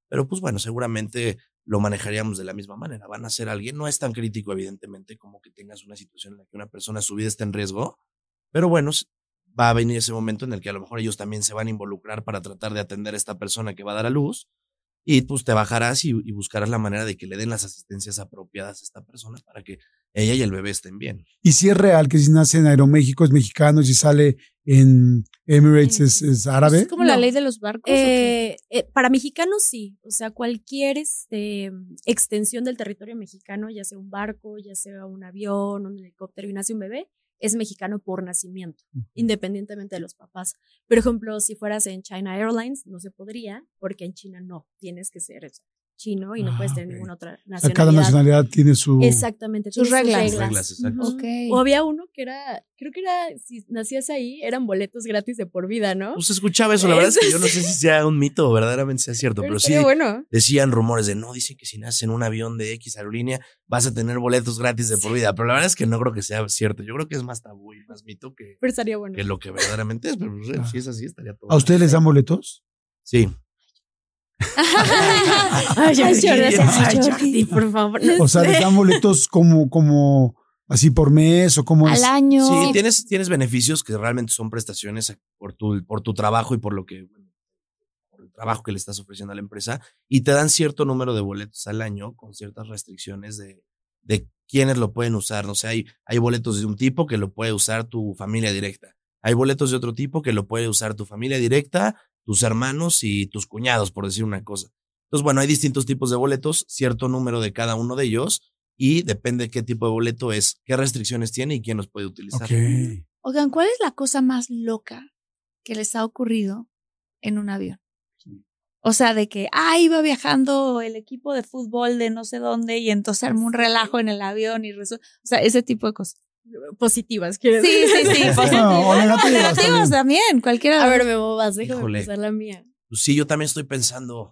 pero pues bueno, seguramente lo manejaríamos de la misma manera. Van a ser alguien, no es tan crítico evidentemente como que tengas una situación en la que una persona su vida está en riesgo, pero bueno, va a venir ese momento en el que a lo mejor ellos también se van a involucrar para tratar de atender a esta persona que va a dar a luz. Y pues te bajarás y, y buscarás la manera de que le den las asistencias apropiadas a esta persona para que ella y el bebé estén bien. Y si es real que si nace en Aeroméxico es mexicano, si sale en Emirates es, es árabe. Es como No. la ley de los barcos. Eh, eh, para mexicanos sí, o sea, cualquier este, extensión del territorio mexicano, ya sea un barco, ya sea un avión, un helicóptero y nace un bebé, es mexicano por nacimiento, uh-huh. independientemente de los papás. Por ejemplo, si fueras en China Airlines, no se podría, porque en China no, tienes que ser chino y no ah, puedes tener okay. ninguna otra nacionalidad. O sea, cada nacionalidad tiene su... Exactamente, sus reglas. Sus reglas. reglas exacto. Uh-huh. Okay. O había uno que era, creo que era, si nacías ahí, eran boletos gratis de por vida, ¿no? Pues escuchaba eso, la verdad es que yo no sé si sea un mito o verdaderamente sea cierto, pero, pero sí bueno. decían rumores de, no, dicen que si naces en un avión de X aerolínea vas a tener boletos gratis de por vida, pero la verdad es que no creo que sea cierto, yo creo que es más tabú y más mito que, pero estaría bueno. que lo que verdaderamente es, pero pues, ah. si es así estaría todo. ¿A ustedes les dan boletos? Sí. Ay, yo, ay, Jordi, ay, Jordi, por favor. No o sea, les dan boletos como, como así por mes o como al es? año. Sí, tienes, tienes beneficios que realmente son prestaciones por tu, por tu trabajo y por lo que, bueno, por el trabajo que le estás ofreciendo a la empresa y te dan cierto número de boletos al año con ciertas restricciones de, de quiénes lo pueden usar. No sé, hay, hay boletos de un tipo que lo puede usar tu familia directa. Hay boletos de otro tipo que lo puede usar tu familia directa, tus hermanos y tus cuñados, por decir una cosa. Entonces, bueno, hay distintos tipos de boletos, cierto número de cada uno de ellos y depende de qué tipo de boleto es, qué restricciones tiene y quién los puede utilizar. Okay. Oigan, ¿cuál es la cosa más loca que les ha ocurrido en un avión? Sí. O sea, de que, ah, iba viajando el equipo de fútbol de no sé dónde y entonces armó un relajo en el avión y resu- o sea, ese tipo de cosas. Positivas, ¿quieres Sí, sí, sí, positivas. No, negativas, negativas también, cualquiera. A ver, me bobas, déjame Híjole. pensar la mía. Pues sí, yo también estoy pensando.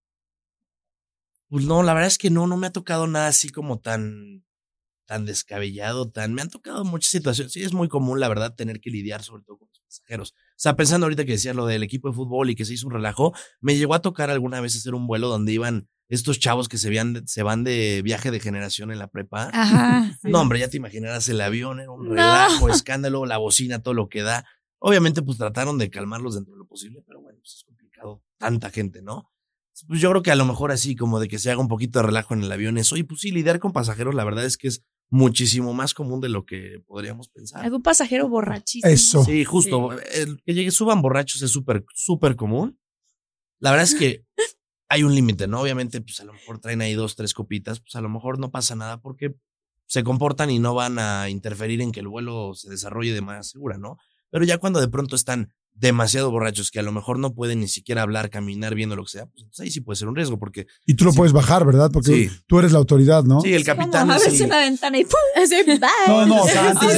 Pues no, la verdad es que no, no me ha tocado nada así como tan, tan descabellado, tan, me han tocado muchas situaciones. Sí, es muy común, la verdad, tener que lidiar sobre todo con los pasajeros. O sea, pensando ahorita que decías lo del equipo de fútbol y que se hizo un relajo, me llegó a tocar alguna vez hacer un vuelo donde iban estos chavos que se, vean, se van de viaje de generación en la prepa. Ajá. Sí. No, hombre, ya te imaginarás el avión, era un relajo, no. escándalo, la bocina, todo lo que da. Obviamente, pues trataron de calmarlos dentro de lo posible, pero bueno, pues es complicado. Tanta gente, ¿no? Pues yo creo que a lo mejor así como de que se haga un poquito de relajo en el avión eso. Y pues sí, lidiar con pasajeros, la verdad es que es muchísimo más común de lo que podríamos pensar. Algún pasajero borrachísimo. Eso. Sí, justo. Sí. El que llegue, suban borrachos es súper, súper común. La verdad es que hay un límite, ¿no? Obviamente, pues a lo mejor traen ahí dos, tres copitas, pues a lo mejor no pasa nada porque se comportan y no van a interferir en que el vuelo se desarrolle de manera segura, ¿no? Pero ya cuando de pronto están demasiado borrachos que a lo mejor no pueden ni siquiera hablar, caminar, viendo lo que sea, pues ahí sí puede ser un riesgo porque... Y tú lo sí, puedes bajar, ¿verdad? Porque sí. tú eres la autoridad, ¿no? Sí, el capitán... Como abres sí. una ventana y ¡pum! Así, bye. No, no, o sea, antes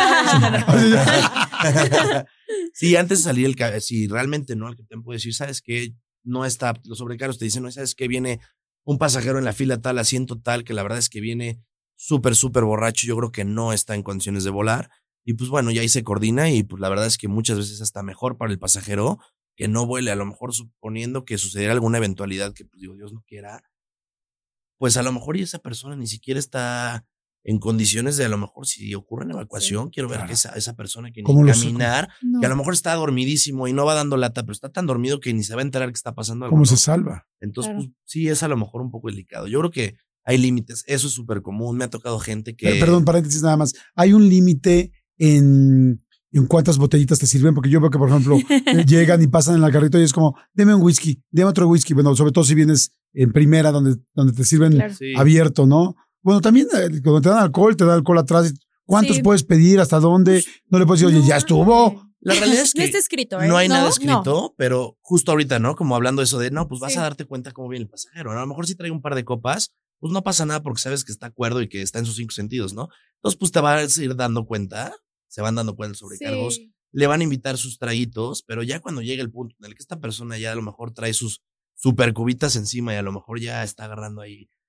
de... Sí, antes de salir el... Si realmente no, el capitán puede decir, ¿sabes qué? No está... Los sobrecargos te dicen, no, ¿sabes qué? Viene un pasajero en la fila tal, asiento tal, que la verdad es que viene súper, súper borracho. Yo creo que no está en condiciones de volar. Y pues bueno, ya ahí se coordina y pues la verdad es que muchas veces hasta mejor para el pasajero que no vuele, a lo mejor suponiendo que sucediera alguna eventualidad que pues digo, Dios no quiera, pues a lo mejor y esa persona ni siquiera está en condiciones de a lo mejor si ocurre una evacuación, sí, quiero ver claro. que esa, esa persona que ni caminar, no. que a lo mejor está dormidísimo y no va dando lata, pero está tan dormido que ni se va a enterar que está pasando algo. ¿Cómo ¿no? se salva? Entonces, claro. pues sí, es a lo mejor un poco delicado. Yo creo que hay límites, eso es súper común, me ha tocado gente que... Perdón, paréntesis nada más, hay un límite en, en cuántas botellitas te sirven, porque yo veo que, por ejemplo, llegan y pasan en el carrito y es como, deme un whisky, deme otro whisky, bueno, sobre todo si vienes en primera donde, donde te sirven claro. sí. abierto, ¿no? Bueno, también cuando te dan alcohol, te dan alcohol atrás, ¿cuántos sí. puedes pedir? ¿Hasta dónde? No le puedes decir, oye, no, ya estuvo. La realidad es que no está escrito, ¿eh? no hay no, nada escrito, no. pero justo ahorita, ¿no? Como hablando eso de, no, pues vas sí. a darte cuenta cómo viene el pasajero, ¿no? A lo mejor si trae un par de copas, pues no pasa nada porque sabes que está cuerdo y que está en sus cinco sentidos, ¿no? Entonces, pues te vas a ir dando cuenta, se van dando cuenta sobre sobrecargos, sí. le van a invitar sus traguitos, pero ya cuando llega el punto en el que esta persona ya a lo mejor trae sus super cubitas encima y a lo mejor ya está agarrando ahí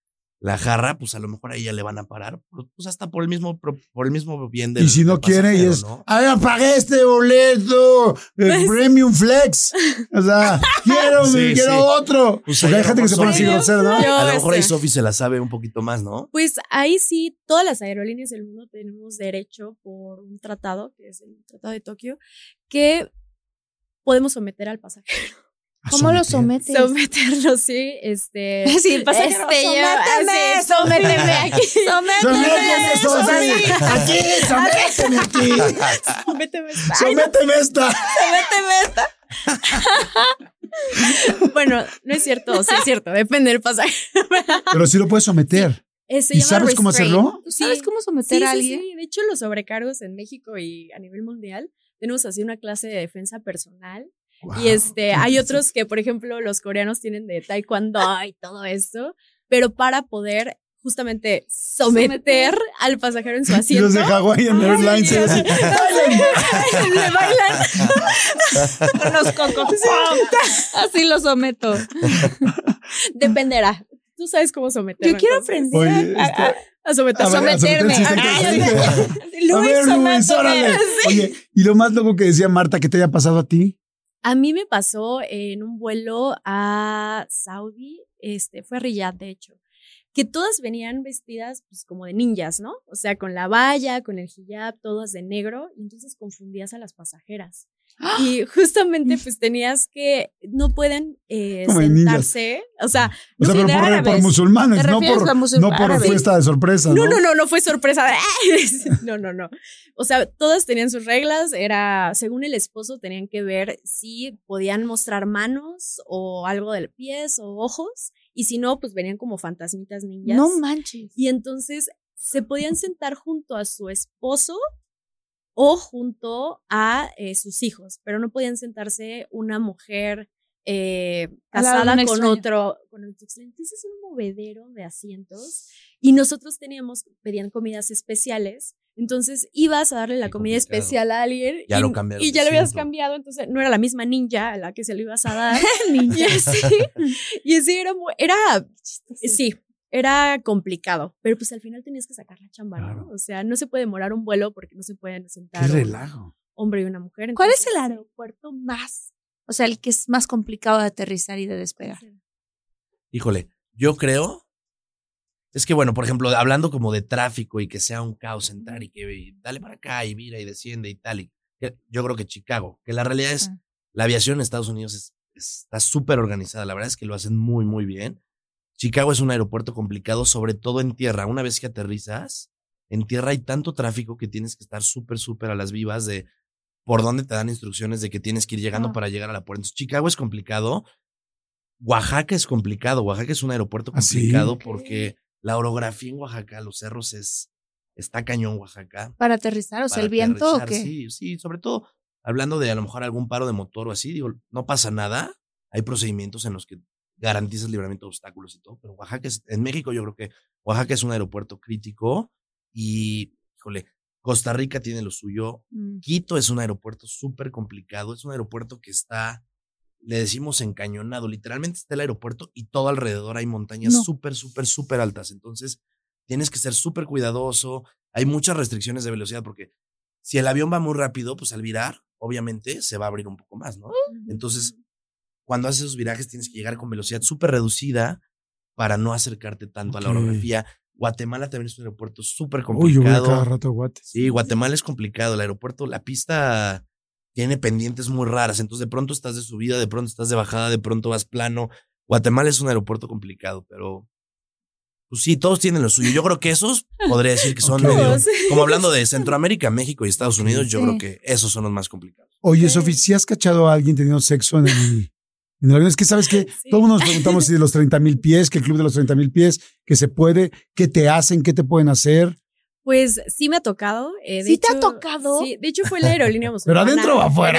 la jarra, pues a lo mejor ahí ya le van a parar, pues hasta por el mismo, por el mismo bien del Y si no quiere, y es, ¿no? ¡ay, pagué este boleto! El Premium Flex. O sea, quiero, Sí, quiero sí. otro. Pues Porque ahí hay gente que se pone así Premium grosera, ¿no? Flex. A lo Yo, mejor ahí este- Sofi se la sabe un poquito más, ¿no? Pues ahí sí, todas las aerolíneas del mundo tenemos derecho por un tratado, que es el Tratado de Tokio, que podemos someter al pasajero. ¿Cómo lo sometes? Someterlo, sí, este... Sí, el pasajero, este, lleva- sométeme, sí, sométeme aquí. ¡Sométeme, Sofi! ¡Aquí! ¡Sométeme aquí! Sométeme esta. Ay, no, ¡Sométeme esta! sométeme esta. Bueno, no es cierto, sí es cierto, depende del pasajero. Pero sí lo puedes someter. Eh, se ¿Y llama sabes cómo restraint. hacerlo? ¿Tú sabes Sí. cómo someter Sí, a sí, alguien? sí. De hecho, los sobrecargos en México y a nivel mundial tenemos así una clase de defensa personal. Wow, Y este, qué hay interesante. otros que, por ejemplo, los coreanos tienen de taekwondo y todo esto, pero para poder justamente someter, Someter. al pasajero en su Y asiento. los de Hawaiian Ay, Airlines. Dios. así. Le bailan. Los cocos. Así lo someto. Dependerá. Tú sabes cómo someter. Yo quiero aprender Oye, a, este- a- a someter. A ver, a someterme. someter, sí, Ay, sí, ay, sí. Luis, A ver, Luis, sométeme. órale. Oye, y lo más loco que decía Marta, que te haya pasado a ti. A mí me pasó en un vuelo a Saudi, este, fue a Riyadh, de hecho, que todas venían vestidas pues como de ninjas, ¿no? O sea, con la valla, con el hijab, todas de negro, y entonces confundías a las pasajeras. Y justamente pues tenías que, no pueden eh, Como de ninjas. sentarse, o sea, O sea, Sí, pero de por, árabes. por musulmanes, ¿Te no refieres por, a musul- no por árabes? fiesta de sorpresa. No, no, no, no, no fue sorpresa. No, no, no. O sea, todas tenían sus reglas. Era, según el esposo, tenían que ver si podían mostrar manos o algo de pies o ojos. Y si no, pues venían como fantasmitas ninjas. No manches. Y entonces se podían sentar junto a su esposo o junto a eh, sus hijos, pero no podían sentarse una mujer eh, Al lado de casada un con extraño. otro, con otro extraño. Entonces es un movedero de asientos y nosotros teníamos, pedían comidas especiales. Entonces ibas a darle la Qué comida complicado. especial a alguien Ya y, lo cambiaron y de ya lo habías asiento. cambiado, entonces no era la misma ninja a la que se lo ibas a dar. Ninja. Y así, y así era, mu- era, sí, era complicado, pero pues al final tenías que sacar la chamba, ¿no? Claro. O sea, no se puede demorar un vuelo porque no se pueden Qué sentar un relajo. hombre y una mujer. ¿Cuál es entonces, el aeropuerto más, o sea, el que es más complicado de aterrizar y de despegar? Híjole, yo creo. Es que, bueno, por ejemplo, hablando como de tráfico y que sea un caos entrar y que y dale para acá y mira y desciende y tal. Y que yo creo que Chicago, que la realidad es, Ah. la aviación en Estados Unidos es, está súper organizada. La verdad es que lo hacen muy, muy bien. Chicago es un aeropuerto complicado, sobre todo en tierra. Una vez que aterrizas, en tierra hay tanto tráfico que tienes que estar súper, súper a las vivas de por dónde te dan instrucciones de que tienes que ir llegando Ah. para llegar a la puerta. Entonces, Chicago es complicado. Oaxaca es complicado. Oaxaca es un aeropuerto ¿Ah, sí? complicado Ok. porque la orografía en Oaxaca, los cerros es, está cañón Oaxaca. Para aterrizar, o sea, Para el viento o aterrizar, qué. Sí, sí, sobre todo hablando de a lo mejor algún paro de motor o así, digo, no pasa nada. Hay procedimientos en los que garantizas libramiento de obstáculos y todo, pero Oaxaca es, en México yo creo que Oaxaca es un aeropuerto crítico y, híjole, Costa Rica tiene lo suyo. Mm. Quito es un aeropuerto súper complicado, es un aeropuerto que está, le decimos encañonado, literalmente está el aeropuerto y todo alrededor hay montañas No. súper, súper, súper altas, entonces tienes que ser súper cuidadoso, hay muchas restricciones de velocidad porque si el avión va muy rápido, pues al virar, obviamente se va a abrir un poco más, ¿no? Entonces, cuando haces esos virajes tienes que llegar con velocidad súper reducida para no acercarte tanto a la Ok. orografía. Guatemala también es un aeropuerto súper Uy, yo voy a complicado. cada rato a Guates. Sí, Guatemala es complicado. El aeropuerto, la pista tiene pendientes muy raras. Entonces, de pronto estás de subida, de pronto estás de bajada, de pronto vas plano. Guatemala es un aeropuerto complicado, pero pues sí, todos tienen lo suyo. Yo creo que esos podría decir que son Ok. medio. Todos. Como hablando de Centroamérica, México y Estados Unidos, yo Sí. creo que esos son los más complicados. Oye, Sí. Sofi, ¿si has cachado a alguien teniendo sexo en el, en el avión? Es que sabes que Sí. todo el mundo nos preguntamos si de los treinta mil pies, que el club de los treinta mil pies, que se puede, qué te hacen, qué te pueden hacer. Pues sí me ha tocado. eh, de ¿Sí te ha hecho- tocado? Sí, de hecho fue la aerolínea ¿Pero musulmana. adentro o afuera?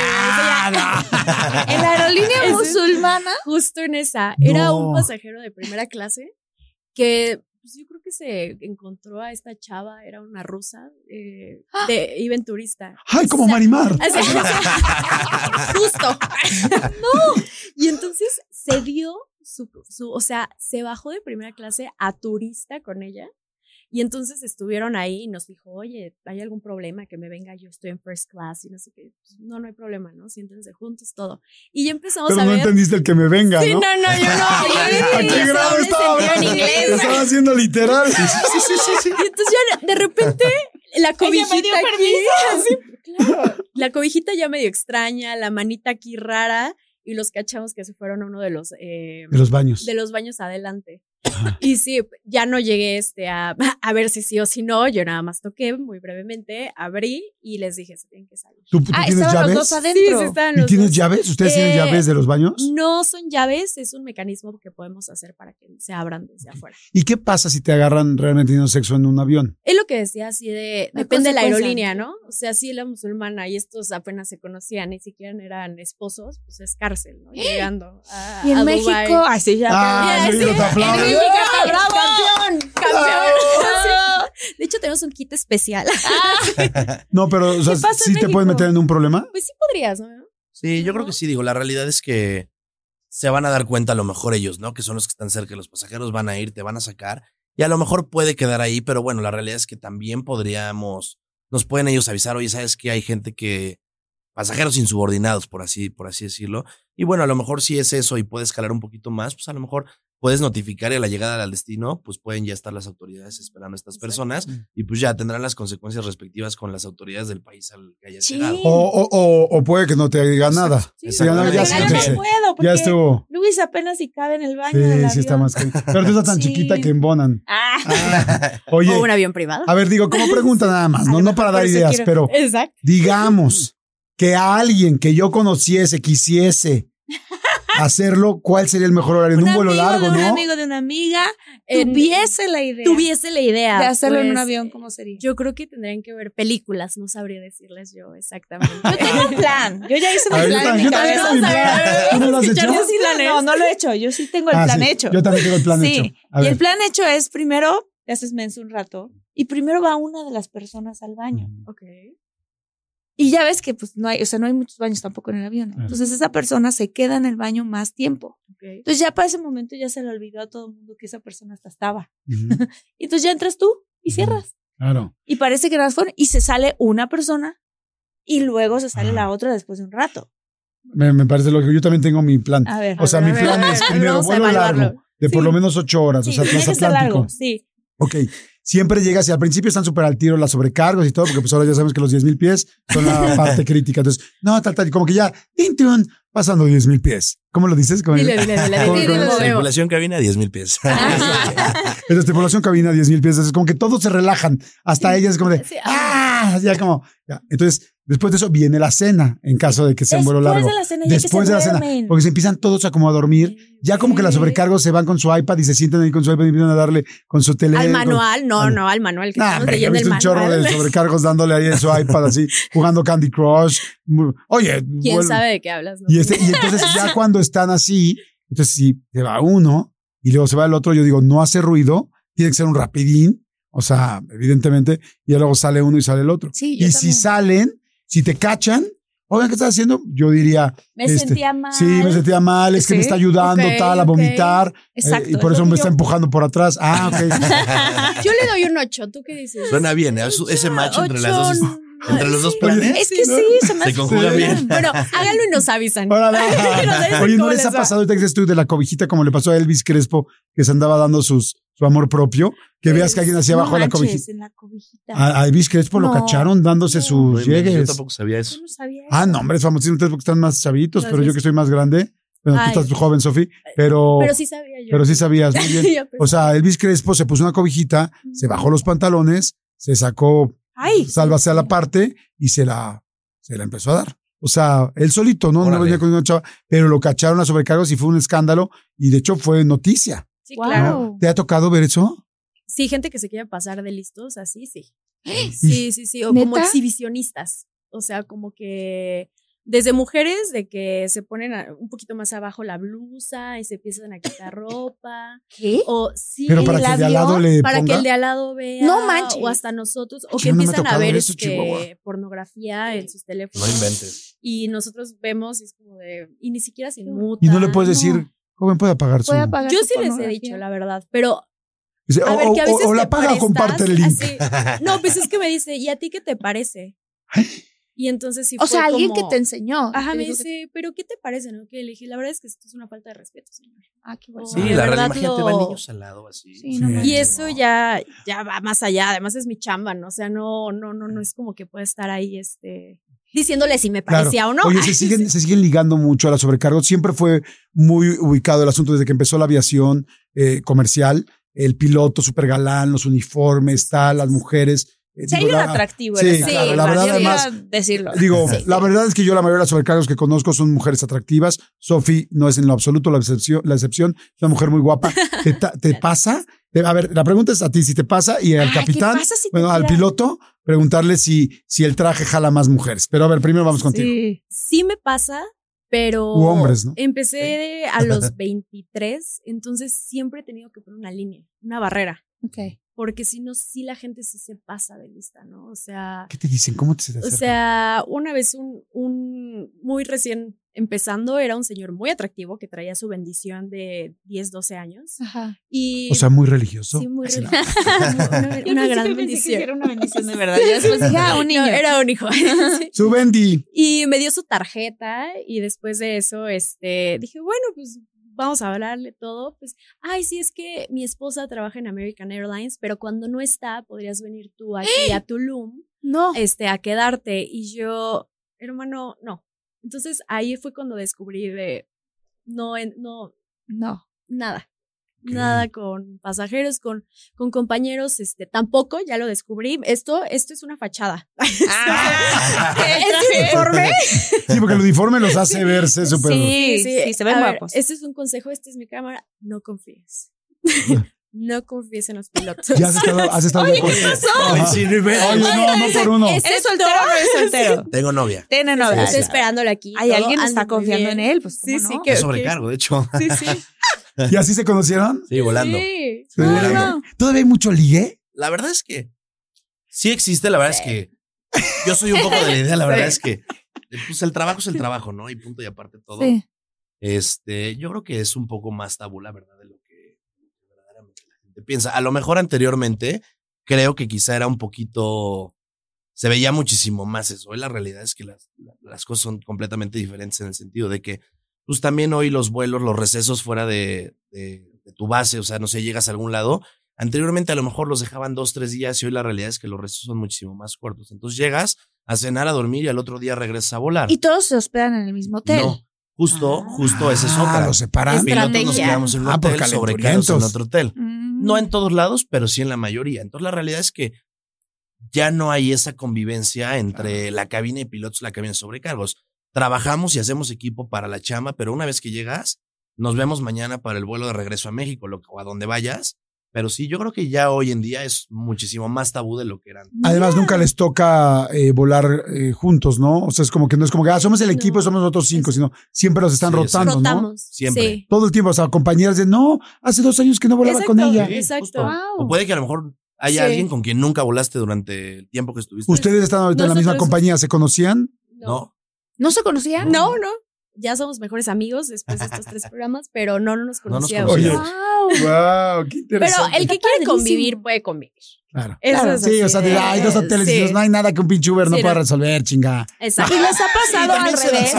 En la aerolínea Eso- musulmana. Justo en esa. Era No. un pasajero de primera clase que pues, yo creo que se encontró a esta chava, era una rusa, eh, de, iba en turista. ¡Ay, como O sea, Marimar! así- Justo. No. Y entonces se dio su, su, o sea, se bajó de primera clase a turista con ella. Y entonces estuvieron ahí y nos dijo, oye, ¿hay algún problema que me venga? Yo estoy en first class y no sé qué. Pues, no, no hay problema, ¿no? Siéntense juntos, todo. Y ya empezamos Pero a no ver. entendiste el que me venga, Sí, ¿no? no, no, yo no. ¿A qué grado estaba hablando? Estaba haciendo literal. Sí, sí, sí, sí. Y entonces ya de repente la cobijita dio aquí. Así, claro. La cobijita ya medio extraña, la manita aquí rara. Y los cachamos que se fueron a uno de los eh, de los baños. De los baños adelante. Y sí, ya no llegué este a, a ver si sí o si no. Yo nada más toqué muy brevemente, abrí y les dije, se tienen que salir. ¿Tú, tú ah, tienes estaban llaves? los dos adentro. Sí, sí estaban ¿Y los tienes dos. llaves? ¿Ustedes Eh, tienen llaves de los baños? No son llaves, es un mecanismo que podemos hacer para que se abran desde afuera. ¿Y qué pasa si te agarran realmente teniendo sexo en un avión? Es lo que decía así de, Hay depende de la consecuencias. aerolínea, ¿no? O sea, si la musulmana y estos apenas se conocían, ni siquiera eran esposos, pues es cárcel, ¿no? Llegando a, Y en a México, Dubái. así ya. Ah, sí, México te aplaude. en México, ¡bravo! campeón, campeón. Sí. De hecho, tenemos un kit especial. No, pero o sea, ¿Qué pasa en ¿sí te puedes México? meter en un problema? Pues sí podrías, ¿no? Sí, yo creo que sí, digo, la realidad es que se van a dar cuenta a lo mejor ellos, ¿no? Que son los que están cerca, los pasajeros van a ir, te van a sacar y a lo mejor puede quedar ahí, pero bueno, la realidad es que también podríamos, nos pueden ellos avisar, oye, ¿sabes qué? Hay gente que, pasajeros insubordinados, por así, por así decirlo, y bueno, a lo mejor si es eso y puede escalar un poquito más, pues a lo mejor puedes notificar y a la llegada al destino, pues pueden ya estar las autoridades esperando a estas personas y pues ya tendrán las consecuencias respectivas con las autoridades del país al que hayas Sí. llegado. O, o, o, o puede que no te diga nada. Sí, Sí, ya no, pero ya al se- final ya no se- puedo, porque ya estuvo. Luis apenas si cabe en el baño Sí, del sí está avión. más caliente. Pero tú estás tan Sí. chiquita que embonan. Ah. Ah, oye, O un avión privado. a ver, digo, como pregunta nada más, no, A lo no mejor para por dar eso ideas, quiero- pero Exacto. digamos que a alguien que yo conociese quisiese hacerlo, ¿cuál sería el mejor horario? En un, Un vuelo amigo largo, de un ¿no? amigo de una amiga En- tuviese la idea Tuviese la idea. de hacerlo en pues, un avión, ¿cómo sería? Yo creo que tendrían que ver películas, no sabría decirles yo exactamente. Yo tengo un plan. Yo ya hice A mi ver, yo plan en también, mi yo también cabeza. tengo mi plan. ¿Tú no lo has hecho? Yo sí lo- no, no lo he hecho. Yo sí tengo el Ah, plan sí, hecho. Yo también tengo el plan sí. hecho. A Y ver. el plan hecho es primero te haces menso un rato y primero va una de las personas al baño. Ok. Y ya ves que pues no hay, o sea, no hay muchos baños tampoco en el avión. Claro. Entonces esa persona se queda en el baño más tiempo. Okay. Entonces ya para ese momento ya se le olvidó a todo el mundo que esa persona hasta estaba. Ujú, Y entonces ya entras tú y Ujú. cierras. Claro. Y parece que nada más fueron y se sale una persona y luego se sale Ajá. la otra después de un rato. Me, me parece lógico. Yo también tengo mi plan. A ver. O sea, A ver, mi a ver, plan a ver, es a ver, primero vamos a vuelo evaluarlo. largo, de por Sí. lo menos ocho horas, Sí, o sea, tiene que ser transatlántico. largo, sí. Ok, siempre llegas y al principio están súper al tiro las sobrecargos y todo, porque pues ahora ya sabemos que los diez mil pies son la parte crítica. Entonces, no, tal, tal, y como que ya, tin, tun, pasando diez mil pies. ¿Cómo lo dices? ¿Cómo- Dile, dile, dile, ¿Cómo- dile, cómo- dile, dile. Tripulación cabina, diez mil pies. Entonces, tripulación cabina, diez mil pies. Entonces, como que todos se relajan. Hasta ellas es como de, Sí, ¡ah! Ya como, ya. Entonces, después de eso viene la cena, en caso de que sea un vuelo largo. Después de la cena ya Después que de se la cena, duermen. porque se empiezan todos a como a dormir. Ya como que las sobrecargos se van con su iPad y se sientan ahí con su iPad y empiezan a darle con su tele. Al con- manual, no, al- no, al manual. Que Nah, estamos hombre, yo he leyendo visto el un chorro manual. de sobrecargos dándole ahí en su iPad así, jugando Candy Crush. Oye, ¿Quién bueno, sabe de qué hablas? No Y, este, y entonces ya cuando están así, entonces si se va uno y luego se va el otro, yo digo, no hace ruido, tiene que ser un rapidín, o sea, evidentemente, y luego sale uno y sale el otro. Sí, yo Y si también. salen, si te cachan, oigan, ¿qué estás haciendo? Yo diría, Me este, sentía mal. sí, me sentía mal, es que Sí, me está ayudando ok, tal a ok. vomitar, Exacto, eh, y por es eso lo me que está yo- empujando por atrás. Ah, ok. Yo le doy un ocho. ¿Tú qué dices? Suena bien, ¿eh? Ese match entre las dos, Ocho, entre los dos sí. planes. Es que ¿no? sí, se me Se hace conjuga muy bien. Bueno, háganlo y nos avisan. Órale. Oye, ¿no ¿Cómo les les ha va? pasado ahorita que dices tú de la cobijita como le pasó a Elvis Crespo, que se andaba dando sus, su amor propio? Que veas que alguien hacía No abajo de la manches, cobijita. en la cobijita. A, a Elvis Crespo lo No. cacharon dándose No. sus Yo llegues. tampoco sabía eso. Yo no sabía Ah, eso. no, hombre, es famosísimo ustedes porque están más chavitos, pero yo Gracias. que estoy más grande. Bueno, Ay. tú estás joven, Sofi, pero, Pero sí sabía yo. pero sí sabías muy bien. Yo pensé- O sea, Elvis Crespo se puso una cobijita, se bajó los pantalones, se sacó, Ay, sálvase a la parte y se la, se la empezó a dar. O sea, él solito, ¿no? No Órale. venía con una chava, pero lo cacharon a sobrecargos y fue un escándalo y de hecho fue noticia. Sí, Wow. claro. ¿No? ¿Te ha tocado ver eso? Sí, gente que se quiere pasar de listos, así, sí. Sí, sí, sí. O ¿Neta? como exhibicionistas. O sea, como que desde mujeres de que se ponen a- un poquito más abajo la blusa y se empiezan a quitar ropa. ¿qué? O sí. Pero para ¿el que el de al lado avión? le para ponga. que el de al lado vea. No manches. O hasta nosotros. O Yo que no me ha empiezan a tocado ver eso, este, Chihuahua. pornografía en sus teléfonos. No inventes. Y nosotros vemos y es como de. Y ni siquiera sin muta. Y no le puedes No. decir, Joven, puede apagar su... Puede apagar Yo su sí les he pornografía. dicho, la verdad, pero Dice, a o, ver, que a o- veces o la te paga o comparte el link. prestas así. No, pues es que me dice, ¿y a ti qué te parece? Y entonces sí O sea, fue alguien como- que te enseñó. Ajá, Te me dijo que- dice, ¿pero qué te parece? ¿No? Que le dije, la verdad es que esto es una falta de respeto, señor. Ah, qué bueno. O Sí, de la verdad verdad, imagínate, lo- van niños al lado así. Sí, no Sí. manches. Y eso No. ya, ya va más allá, además es mi chamba, ¿no? O sea, no, no, no, no es como que pueda estar ahí, este, diciéndole si me Claro. parecía o no. Oye, se siguen, se siguen ligando mucho a la sobrecargo. Siempre fue muy ubicado el asunto desde que empezó la aviación eh, comercial. El piloto súper galán, los uniformes, tal, las mujeres. eh, Sí, hay digo, un la- atractivo sí, en esa claro, sí, la verdad, yo además- iba a decirlo. Digo, Sí, la sí. verdad es que yo la mayoría de las sobrecargos que conozco son mujeres atractivas. Sofi no es en lo absoluto la excepción, la excepción. Es una mujer muy guapa. ¿Te, ta- te pasa? A ver, la pregunta es a ti si te pasa y al Ay, capitán, ¿qué pasa si te bueno, al tira? piloto, preguntarle si, si el traje jala más mujeres. Pero a ver, primero vamos contigo. Sí. Sí me pasa, pero U hombres, ¿no? empecé a los veintitrés, entonces siempre he tenido que poner una línea, una barrera, Ok. porque si no, sí la gente sí se pasa de lista, ¿no? O sea, ¿Qué te dicen? ¿Cómo te se te o acercan? sea, una vez un, un muy recién empezando era un señor muy atractivo que traía su bendición de diez, doce años Ajá. y O sea, muy religioso. sí, muy Ay, sí, no. religioso. una, una gran bendición. era una bendición de verdad. Yo después dije, ah, un niño. No, era un hijo. Sí. Su Bendy. Y me dio su tarjeta y después de eso, este, dije, bueno, pues vamos a hablarle todo. Pues, ay, sí, es que mi esposa trabaja en American Airlines, pero cuando no está, podrías venir tú aquí a Tulum, No. este, a quedarte. Y yo, hermano, no. Entonces ahí fue cuando descubrí de, no, en- no, No. nada. Nada con pasajeros, con, con compañeros, este, tampoco, ya lo descubrí. Esto, esto es una fachada. Ah, ¿Este uniforme? Sí, porque el uniforme los hace verse súper. Sí, sí, se ven A ver, guapos. este es un consejo, esta es mi cámara. No confíes. No confíes en los pilotos. Ya has estado, has estado Oye, con- ¿qué pasó? Ajá. Sí, no inventes. Oye, no, no por uno. Ese- ¿Es soltero o no es soltero? Tengo novia. Tiene Estoy novia. Sí, sí. esperándole aquí. Hay todo alguien anda está muy confiando bien. en él, pues Sí, ¿cómo sí, no? que- Es sobrecargo, de hecho. Sí, sí. ¿Y así se conocieron? Sí, volando. Sí. Sí. No, no. ¿Todavía hay mucho ligue? La verdad es que sí existe, la verdad es que yo soy un poco de la idea, la verdad es que pues el trabajo es el trabajo, ¿no? Y punto y aparte todo. Sí. Este, yo creo que es un poco más tabú, la verdad, de lo que verdaderamente la gente piensa. A lo mejor anteriormente creo que quizá era un poquito, se veía muchísimo más eso. Hoy la realidad es que las, las cosas son completamente diferentes en el sentido de que, pues también hoy los vuelos, los recesos fuera de, de, de tu base, o sea, no sé, llegas a algún lado. Anteriormente a lo mejor los dejaban dos, tres días y hoy la realidad es que los recesos son muchísimo más cortos. Entonces llegas a cenar, a dormir y al otro día regresas a volar. Y todos se hospedan en el mismo hotel. No, justo, Ah. justo esa es Ah, otra. los separan. Los pilotos nos Estrategia. quedamos en un Ah, por hotel, sobrecargos en calenturientos. otro hotel. Mm. No en todos lados, pero sí en la mayoría. Entonces la realidad es que ya no hay esa convivencia entre la cabina de pilotos y la cabina de sobrecargos. Trabajamos y hacemos equipo para la chamba, pero una vez que llegas, nos vemos mañana para el vuelo de regreso a México lo, o a donde vayas. Pero sí, yo creo que ya hoy en día es muchísimo más tabú de lo que eran. Además, nunca les toca eh, volar eh, juntos, ¿no? O sea, es como que no es como que ah, somos el equipo, No, somos nosotros cinco, es- sino siempre los están Sí, rotando, ¿no? Rotamos. Siempre. Sí. Todo el tiempo, o sea, compañeras de no, hace dos años que no volaba Exacto, con ella. Sí, exacto. justo. Wow. O puede que a lo mejor haya Sí. alguien con quien nunca volaste durante el tiempo que estuviste. ¿Ustedes están ahorita en la misma Nosotros- compañía? ¿Se conocían? No. ¿No se conocían? No, no. Ya somos mejores amigos después de estos tres programas, pero no, no nos No nos conocíamos. Oye. conocíamos. Wow. Wow, qué Pero interesante. el que Está quiere padrísimo. convivir puede convivir. Claro. Eso Claro. es Sí, o sea, así de, de- hay dos hoteles sí. y dices, no hay nada que un pinche Uber no, Sí, pueda no. resolver, chinga. Exacto. Y les ha pasado al revés.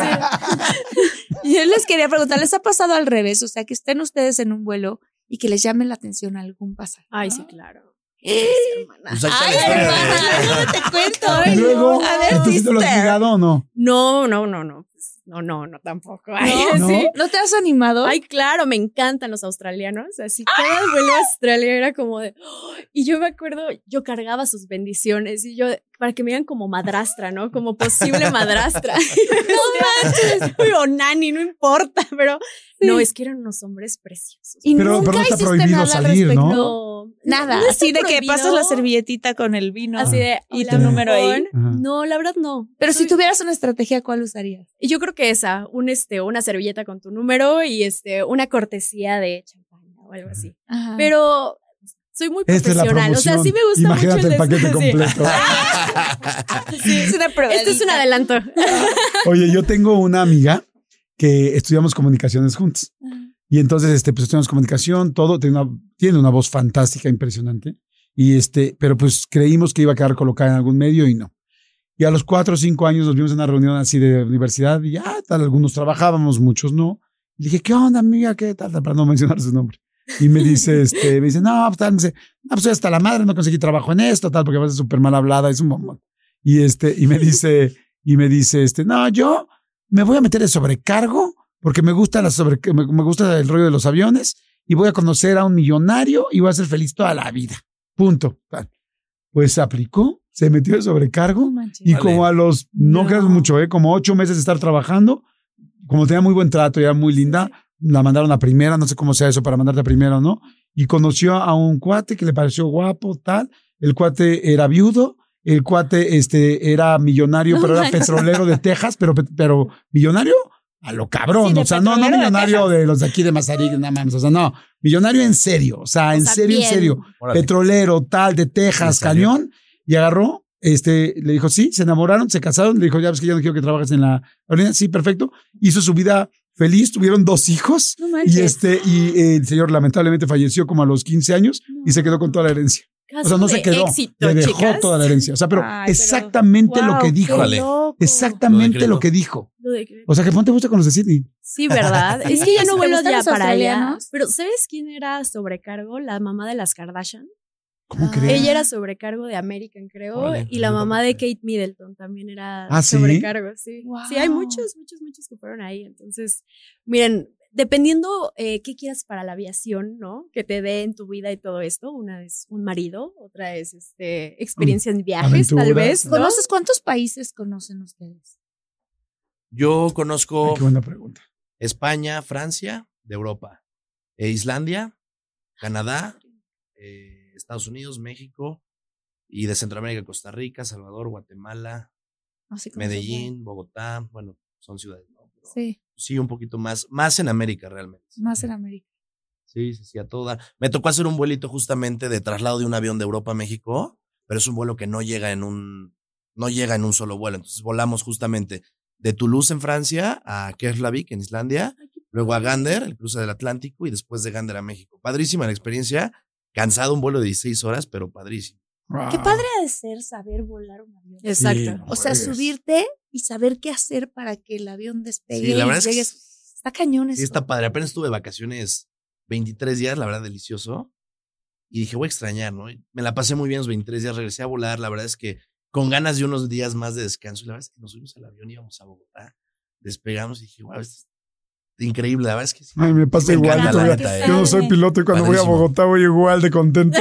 Yo les quería preguntar, ¿les ha pasado al revés? O sea, que estén ustedes en un vuelo y que les llame la atención algún pasajero. Ay, sí, claro. ¡Eh! hermana. Pues ahí está Ay, la historia de- hermana, luego te cuento. Y luego, A ver, ¿y tú sí te lo has sister. ligado o no? No, no, no, no. Pues, no, no, no, tampoco. Ay, ¿No? sí. ¿No te has animado? Ay, claro, me encantan los australianos. Así, cada vuelo a Australia era como de. ¡oh! Y yo me acuerdo, yo cargaba sus bendiciones y yo, para que me digan como madrastra, ¿no? Como posible madrastra. No manches. O nani, no importa, pero no, es que eran unos hombres preciosos. Y Pero- nunca pero no está hiciste prohibido nada al salir, respecto. ¿no? No, Nada, no está así de que prohibido. pasas la servilletita con el vino. Así de. Y hola, tu número ahí. Juan. Ajá. No, la verdad no. Pero si Soy- tuvieras una estrategia, ¿cuál usarías? Yo creo que esa, un este, una servilleta con tu número y este, una cortesía de champaña o algo así. Ajá. Pero soy muy Esta es la profesional. promoción. O sea, sí me gusta Imagínate mucho el paquete sí. completo. Sí. es una probadita. Este es un adelanto. Oye, yo tengo una amiga que estudiamos comunicaciones juntos. Y entonces, este, pues tenemos comunicación, todo, tiene una, tiene una voz fantástica, impresionante. Y este, pero pues creímos que iba a quedar colocada en algún medio y no. Y a los cuatro o cinco años nos vimos en una reunión así de universidad y ya, tal, algunos trabajábamos, muchos no. Y le dije, ¿qué onda, amiga? ¿Qué tal? Para no mencionar su nombre. Y me dice, este, me dice, no, pues tal, me dice, no, pues soy hasta la madre, no conseguí trabajo en esto, tal, porque va a ser súper mal hablada, es un bombón. Y este, y me dice, y me dice, este, no, yo me voy a meter de sobrecargo porque me gusta la sobre, me, me gusta el rollo de los aviones y voy a conocer a un millonario y voy a ser feliz toda la vida. Punto. Tal. Pues se aplicó, se metió de sobrecargo No manches. y Vale. como a los, no, No. creas mucho, eh, como ocho meses de estar trabajando, como tenía muy buen trato y era muy linda, la mandaron a primera, no sé cómo sea eso para mandarte a primera o no, y conoció a un cuate que le pareció guapo, tal, el cuate era viudo, el cuate este, era millonario, No pero era manches. petrolero de Texas, pero, pero millonario a lo cabrón, Sí, de o sea, no, no petrolero de millonario Texas. de, los de aquí de Mazarik, nada más, o sea, no, millonario en serio, o sea, O en sea, serio, en bien. serio, Órale. petrolero, tal, de Texas, ¿En serio? cañón, y agarró, este, le dijo, sí, se enamoraron, se casaron, le dijo, ya ves que ya no quiero que trabajes en la aerolínea, sí, perfecto, hizo su vida feliz, tuvieron dos hijos, No manches. y este, y eh, el señor lamentablemente falleció como a los quince años y se quedó con toda la herencia. O sea, no se de quedó, éxito, le dejó chicas. toda la herencia. O sea, pero Ay, pero- exactamente lo Wow, que qué dijo. Órale. loco. Exactamente Lo lo, decretó. que dijo. Lo de que- O sea, que ponte gusto con los de Sydney. Sí, ¿verdad? Es Sí, que ya no ¿te vuelvo gustan ya los para allá. australianos? Pero ¿sabes quién era sobrecargo? La mamá de las Kardashian. ¿Cómo Ah. crees? Ella era sobrecargo de American, creo. Órale, y la yo mamá de tampoco sé. Kate Middleton también era ¿Ah, sí? sobrecargo, sí. Wow. Sí, hay muchos, muchos, muchos que fueron ahí. Entonces, miren, dependiendo eh, qué quieras para la aviación, ¿no? Que te dé en tu vida y todo esto. Una es un marido, otra es este experiencia en viajes, tal aventuras. vez. ¿no? ¿Conoces cuántos países conocen ustedes? Yo Ay, conozco qué buena pregunta. España, Francia, de Europa, eh, Islandia, Canadá, eh, Estados Unidos, México y de Centroamérica, Costa Rica, Salvador, Guatemala, No sé cómo se Medellín, Bogotá, bueno, son ciudades, ¿no? Pero llama. Sí, sí, un poquito más, más en América realmente. más en América. Sí, sí, sí, a toda. Me tocó hacer un vuelito justamente de traslado de un avión de Europa a México, pero es un vuelo que no llega en un, no llega en un solo vuelo. Entonces volamos justamente de Toulouse en Francia a Keflavik en Islandia, luego a Gander, el cruce del Atlántico, y después de Gander a México. Padrísima la experiencia, cansado un vuelo de dieciséis horas, pero padrísimo. Wow. Qué padre ha de ser saber volar un avión. Exacto. Sí. O sea, Pues. subirte y saber qué hacer para que el avión despegue. Sí, la y verdad es que llegues. Está cañón eso. Sí, está padre. Apenas estuve de vacaciones veintitrés días, la verdad, delicioso. Y dije, voy a extrañar, ¿no? Y me la pasé muy bien los veintitrés días, regresé a volar. La verdad es que con ganas de unos días más de descanso. Y la verdad es que nos subimos al avión, íbamos a Bogotá, despegamos y dije, wow, esto es increíble. La verdad es que sí. Ay, me pasa Me igual. encanta, todavía. la neta, ¿eh? Yo no soy piloto y cuando voy Padrísimo. a Bogotá voy igual de contento.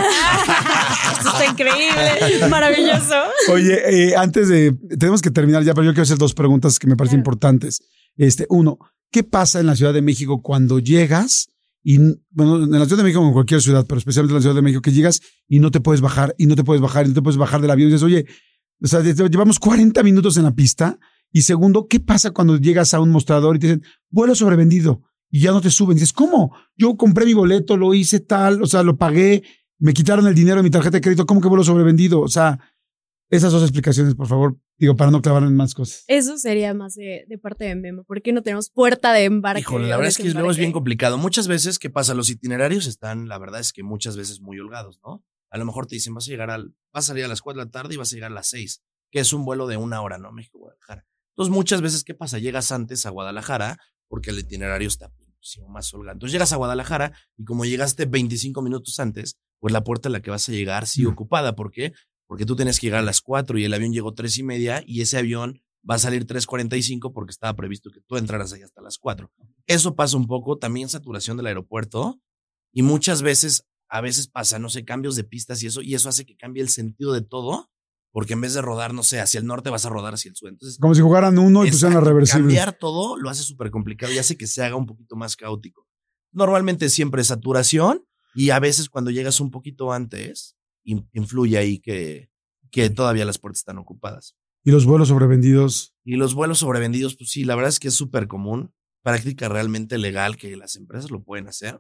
Esto está increíble, maravilloso. Oye, eh, antes de, tenemos que terminar ya, pero yo quiero hacer dos preguntas que me parecen Claro. importantes. Este, uno, ¿qué pasa en la Ciudad de México cuando llegas? Y, bueno, en la Ciudad de México o en cualquier ciudad, pero especialmente en la Ciudad de México, que llegas y no te puedes bajar, y no te puedes bajar, y no te puedes bajar del avión. Y dices, oye, o sea, desde- llevamos cuarenta minutos en la pista. Y segundo, ¿qué pasa cuando llegas a un mostrador y te dicen, vuelo sobrevendido? Y ya no te suben. Y dices, ¿cómo? Yo compré mi boleto, lo hice tal, o sea, lo pagué, me quitaron el dinero de mi tarjeta de crédito, ¿cómo que vuelo sobrevendido? O sea, esas dos explicaciones, por favor, digo, para no clavarme en más cosas. Eso sería más de, de parte de Memo. ¿Por qué no tenemos puerta de embarque? Híjole, la o verdad es que luego es bien desembarque? complicado. Muchas veces, ¿qué pasa? Los itinerarios están, la verdad es que muchas veces muy holgados, ¿no? A lo mejor te dicen, vas a llegar al, vas a salir a las cuatro de la tarde y vas a llegar a las seis, que es un vuelo de una hora, ¿no? México-Guadalajara. Entonces, muchas veces, ¿qué pasa? Llegas antes a Guadalajara porque el itinerario está muchísimo más holgado. Entonces, llegas a Guadalajara y como llegaste veinticinco minutos antes, pues la puerta a la que vas a llegar sigue Mm. ocupada. ¿Por qué? Porque tú tienes que llegar a las cuatro y el avión llegó tres y media y ese avión va a salir tres cuarenta y cinco porque estaba previsto que tú entraras ahí hasta las cuatro. Eso pasa un poco, también saturación del aeropuerto y muchas veces, a veces pasa, no sé, cambios de pistas y eso, y eso hace que cambie el sentido de todo, porque en vez de rodar, no sé, hacia el norte vas a rodar hacia el sur. Entonces, Como si jugaran uno y pusieran la exacto, reversible. cambiar todo lo hace súper complicado y hace que se haga un poquito más caótico. Normalmente siempre es saturación y a veces cuando llegas un poquito antes, in- influye ahí que, que todavía las puertas están ocupadas. Y los vuelos sobrevendidos. Y los vuelos sobrevendidos, pues sí, la verdad es que es súper común, práctica realmente legal que las empresas lo pueden hacer.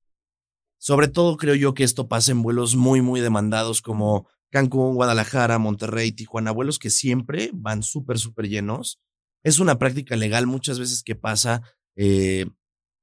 Sobre todo creo yo que esto pasa en vuelos muy, muy demandados como Cancún, Guadalajara, Monterrey, Tijuana, vuelos que siempre van súper, súper llenos. Es una práctica legal muchas veces que pasa, eh,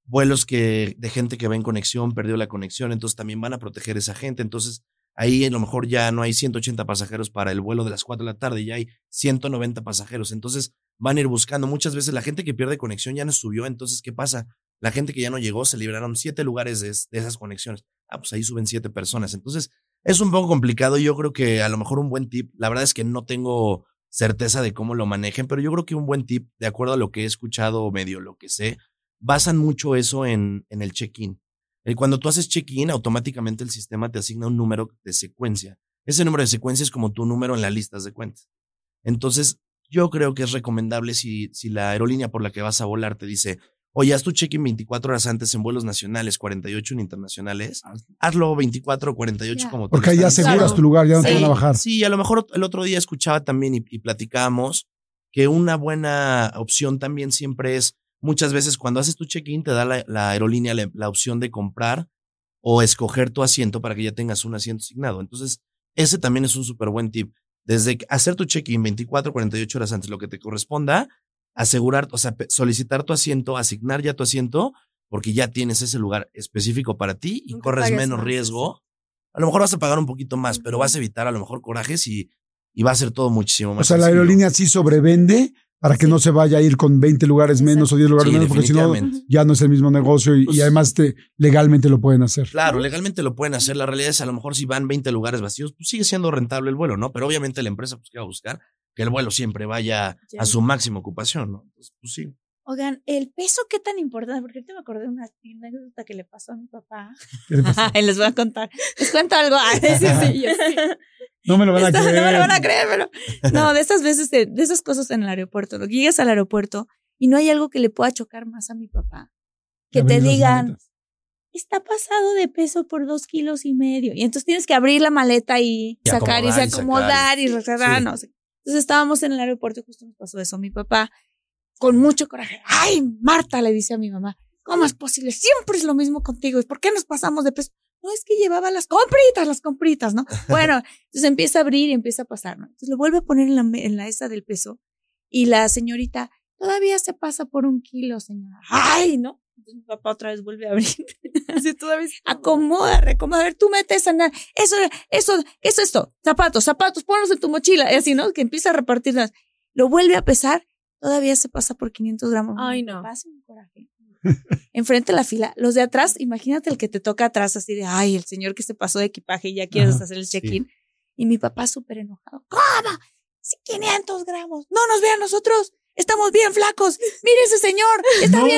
vuelos que de gente que va en conexión, perdió la conexión, entonces también van a proteger a esa gente. Entonces ahí a lo mejor ya no hay ciento ochenta pasajeros para el vuelo de las cuatro de la tarde, ya hay ciento noventa pasajeros. Entonces van a ir buscando. Muchas veces la gente que pierde conexión ya no subió, entonces ¿qué pasa? La gente que ya no llegó, se liberaron siete lugares de, de esas conexiones. Ah, pues ahí suben siete personas. Entonces es un poco complicado. Yo creo que a lo mejor un buen tip, la verdad es que no tengo certeza de cómo lo manejen, pero yo creo que un buen tip, de acuerdo a lo que he escuchado o medio lo que sé, basan mucho eso en, en el check-in. Cuando tú haces check-in, automáticamente el sistema te asigna un número de secuencia. Ese número de secuencia es como tu número en las listas de cuentas. Entonces, yo creo que es recomendable si, si la aerolínea por la que vas a volar te dice, oye, haz tu check-in veinticuatro horas antes en vuelos nacionales, cuarenta y ocho en internacionales, hazlo veinticuatro o cuarenta y ocho Ya. como tú. Porque ahí ya aseguras Claro. tu lugar, ya no Sí. te van a bajar. Sí, a lo mejor el otro día escuchaba también y, y platicábamos que una buena opción también siempre es, muchas veces cuando haces tu check-in te da la, la aerolínea la, la opción de comprar o escoger tu asiento para que ya tengas un asiento asignado. Entonces, ese también es un súper buen tip. Desde hacer tu check-in veinticuatro, cuarenta y ocho horas antes, lo que te corresponda, asegurar, o sea, solicitar tu asiento, asignar ya tu asiento, porque ya tienes ese lugar específico para ti y Nunca corres pagues menos más, riesgo. A lo mejor vas a pagar un poquito más, pero vas a evitar a lo mejor corajes y, y va a ser todo muchísimo más O sea, la sencillo. aerolínea sí sobrevende para que Sí. no se vaya a ir con veinte lugares menos o diez lugares Sí, menos, porque si no, definitivamente. ya no es el mismo negocio y, Pues- y además te, legalmente lo pueden hacer. Claro, legalmente lo pueden hacer. La realidad es a lo mejor si van veinte lugares vacíos, pues sigue siendo rentable el vuelo, ¿no? Pero obviamente la empresa pues que va a buscar que el vuelo siempre vaya a su máxima ocupación, ¿no? Entonces, pues sí. Oigan, ¿el peso qué tan importante? Porque ahorita me acordé de una anécdota que le pasó a mi papá. ¿Qué le pasó? Ay, les voy a contar. Les cuento algo. Ay, sí, sí, yo sí. No me lo van a Esta- creer. No me lo van a creer, pero. No, de esas veces, de, de esas cosas en el aeropuerto. Lo que llegas al aeropuerto y no hay algo que le pueda chocar más a mi papá. Que te Abrir las digan, maletas. está pasado de peso por dos kilos y medio. Y entonces tienes que abrir la maleta y, Y sacar y acomodar, y acomodar sacar. y regresar. Sí. No sé. Entonces estábamos en el aeropuerto y justo nos pasó eso. Mi papá, con mucho coraje, ay, Marta, le dice a mi mamá, ¿cómo es posible? Siempre es lo mismo contigo. ¿Y por qué nos pasamos de peso? No, es que llevaba las compritas, las compritas, ¿no? Bueno, entonces empieza a abrir y empieza a pasar, ¿no? Entonces lo vuelve a poner en la, en la esa del peso y la señorita, todavía se pasa por un kilo, señora. ¡Ay, no! Entonces mi papá otra vez vuelve a abrir. Así todavía. Acomoda, recomoda. A ver, tú metes a andar. Eso, eso, ¿qué es esto? Zapatos, zapatos, ponlos en tu mochila. Y así, ¿no? Que empieza a repartir. Lo vuelve a pesar. Todavía se pasa por quinientos gramos. Ay, Mi no. papá hace un coraje. Enfrente de la fila. Los de atrás, imagínate el que te toca atrás, así de, ay, el señor que se pasó de equipaje y ya quieres Ajá, hacer el sí. check-in. Y mi papá súper enojado. ¿Cómo? Sí, quinientos gramos. No nos vean nosotros. Estamos bien flacos. Mire ese señor. Está No. bien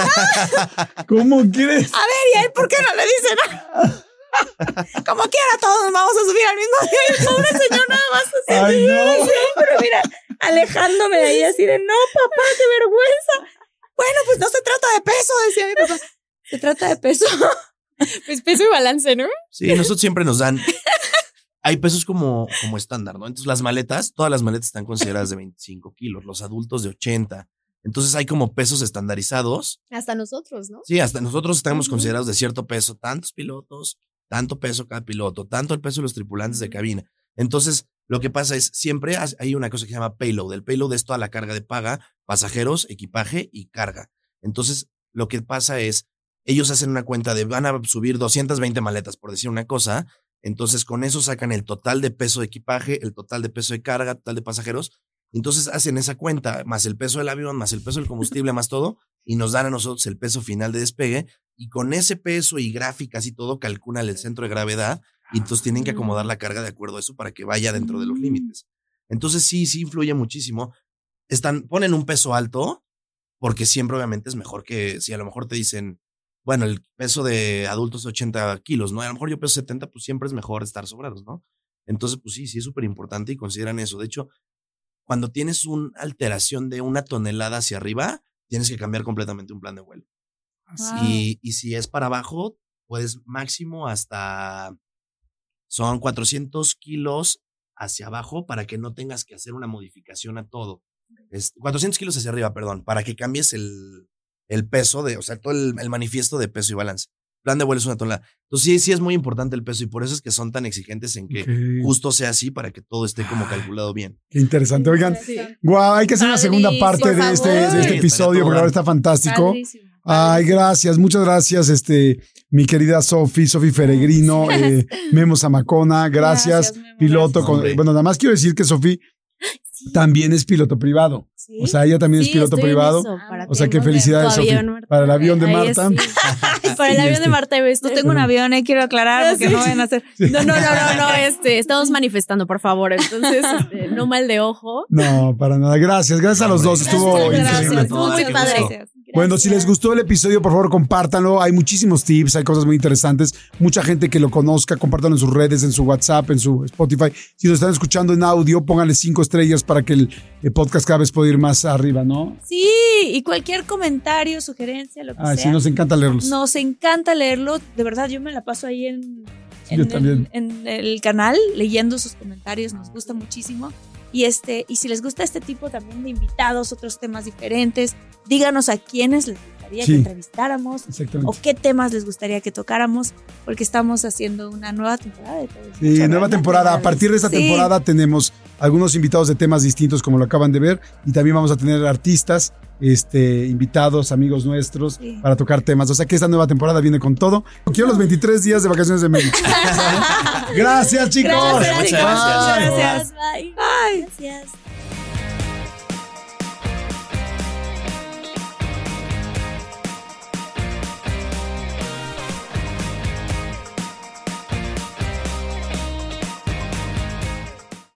gordo. ¿Cómo quieres? A ver, ¿y a él por qué no le dice nada? Como quiera, todos nos vamos a subir al mismo día. Y el pobre señor nada más así. Ay, no. Sí, pero mira, alejándome de ahí así de, no, papá, qué vergüenza. Bueno, pues no se trata de peso, decía mi papá. Se trata de peso. Pues peso y balance, ¿no? Sí, nosotros siempre nos dan. Hay pesos como, como estándar, ¿no? Entonces las maletas, todas las maletas están consideradas de veinticinco kilos, los adultos de ochenta. Entonces hay como pesos estandarizados. Hasta nosotros, ¿no? Sí, hasta nosotros estamos Ujú. considerados de cierto peso, tantos pilotos, tanto peso cada piloto, tanto el peso de los tripulantes de cabina. Entonces, lo que pasa es, siempre hay una cosa que se llama payload. El payload es toda la carga de paga, pasajeros, equipaje y carga. Entonces, lo que pasa es, ellos hacen una cuenta de van a subir doscientas veinte maletas, por decir una cosa. Entonces, con eso sacan el total de peso de equipaje, el total de peso de carga, total de pasajeros. Entonces, hacen esa cuenta, más el peso del avión, más el peso del combustible, más todo, y nos dan a nosotros el peso final de despegue. Y con ese peso y gráficas y todo, calculan el centro de gravedad. Y entonces tienen que acomodar la carga de acuerdo a eso para que vaya dentro de los límites. Entonces, sí, sí influye muchísimo. Están, ponen un peso alto, porque siempre obviamente es mejor que si a lo mejor te dicen, bueno, el peso de adultos es ochenta kilos, ¿no? A lo mejor yo peso setenta, pues siempre es mejor estar sobrados, ¿no? Entonces, pues sí, sí es súper importante y consideran eso. De hecho, cuando tienes una alteración de una tonelada hacia arriba, tienes que cambiar completamente un plan de vuelo. Wow. Y, y si es para abajo, puedes máximo hasta, son cuatrocientos kilos hacia abajo para que no tengas que hacer una modificación a todo. Es, cuatrocientos kilos hacia arriba, perdón, para que cambies el, el peso de, o sea, todo el, el manifiesto de peso y balance. Plan de vuelo es una tonelada. Entonces sí, sí es muy importante el peso y por eso es que son tan exigentes en que Ok. justo sea así para que todo esté como calculado bien. Qué interesante. Oigan, Sí. guau, hay que hacer una segunda Padrísimo, parte por de este, favor. de este Sí, episodio estaría porque todo ahora está fantástico. Padrísimo. Ay, gracias, muchas gracias, este, mi querida Sofi, Sofi Feregrino, eh, Memo Zamacona, gracias, Gracias, Memo, piloto. gracias. Con, Hombre. bueno, nada más quiero decir que Sofi Sí. también es piloto privado. Sí. O sea, ella también Sí, es piloto estoy en privado. eso, para O sea, ti. que felicidades, Todavía Sofi, en Marta. para el avión de Ahí Marta. es, sí. Para el Sí, avión este. de Marta debe No estar. tengo un avión, eh, quiero aclarar porque Sí. no vayan a hacer. No, no, no, no, no, este, estamos manifestando, por favor. Entonces, este, no mal de ojo. No, para nada. Gracias, gracias a los dos. Hombre, Estuvo Muchas Gracias, increíble. gracias. Estuvo Ay, muy qué padre. gusto. Gracias. Bueno, si les gustó el episodio, por favor, compártanlo. Hay muchísimos tips, hay cosas muy interesantes. Mucha gente que lo conozca, compártanlo en sus redes, en su WhatsApp, en su Spotify. Si nos están escuchando en audio, pónganle cinco estrellas para que el, el podcast cada vez pueda ir más arriba, ¿no? Sí, y cualquier comentario, sugerencia, lo que Ah, sea. sí, nos encanta leerlos. Nos encanta leerlo. De verdad, yo me la paso ahí en, Sí, en yo el- también. en el canal leyendo sus comentarios. Nos gusta muchísimo. Y este, y si les gusta este tipo también de invitados, otros temas diferentes, díganos a quiénes les gustaría Sí. que entrevistáramos o Exactamente. qué temas les gustaría que tocáramos, porque estamos haciendo una nueva temporada de todo. Sí, nueva temporada. A partir de esta Sí. temporada tenemos algunos invitados de temas distintos, como lo acaban de ver, y también vamos a tener artistas, este, invitados, amigos nuestros, Sí. para tocar temas. O sea que esta nueva temporada viene con todo. Quiero los veintitrés días de vacaciones de México. Gracias, chicos. Gracias, Muchas chicos. gracias. Gracias. Bye. Bye. Gracias.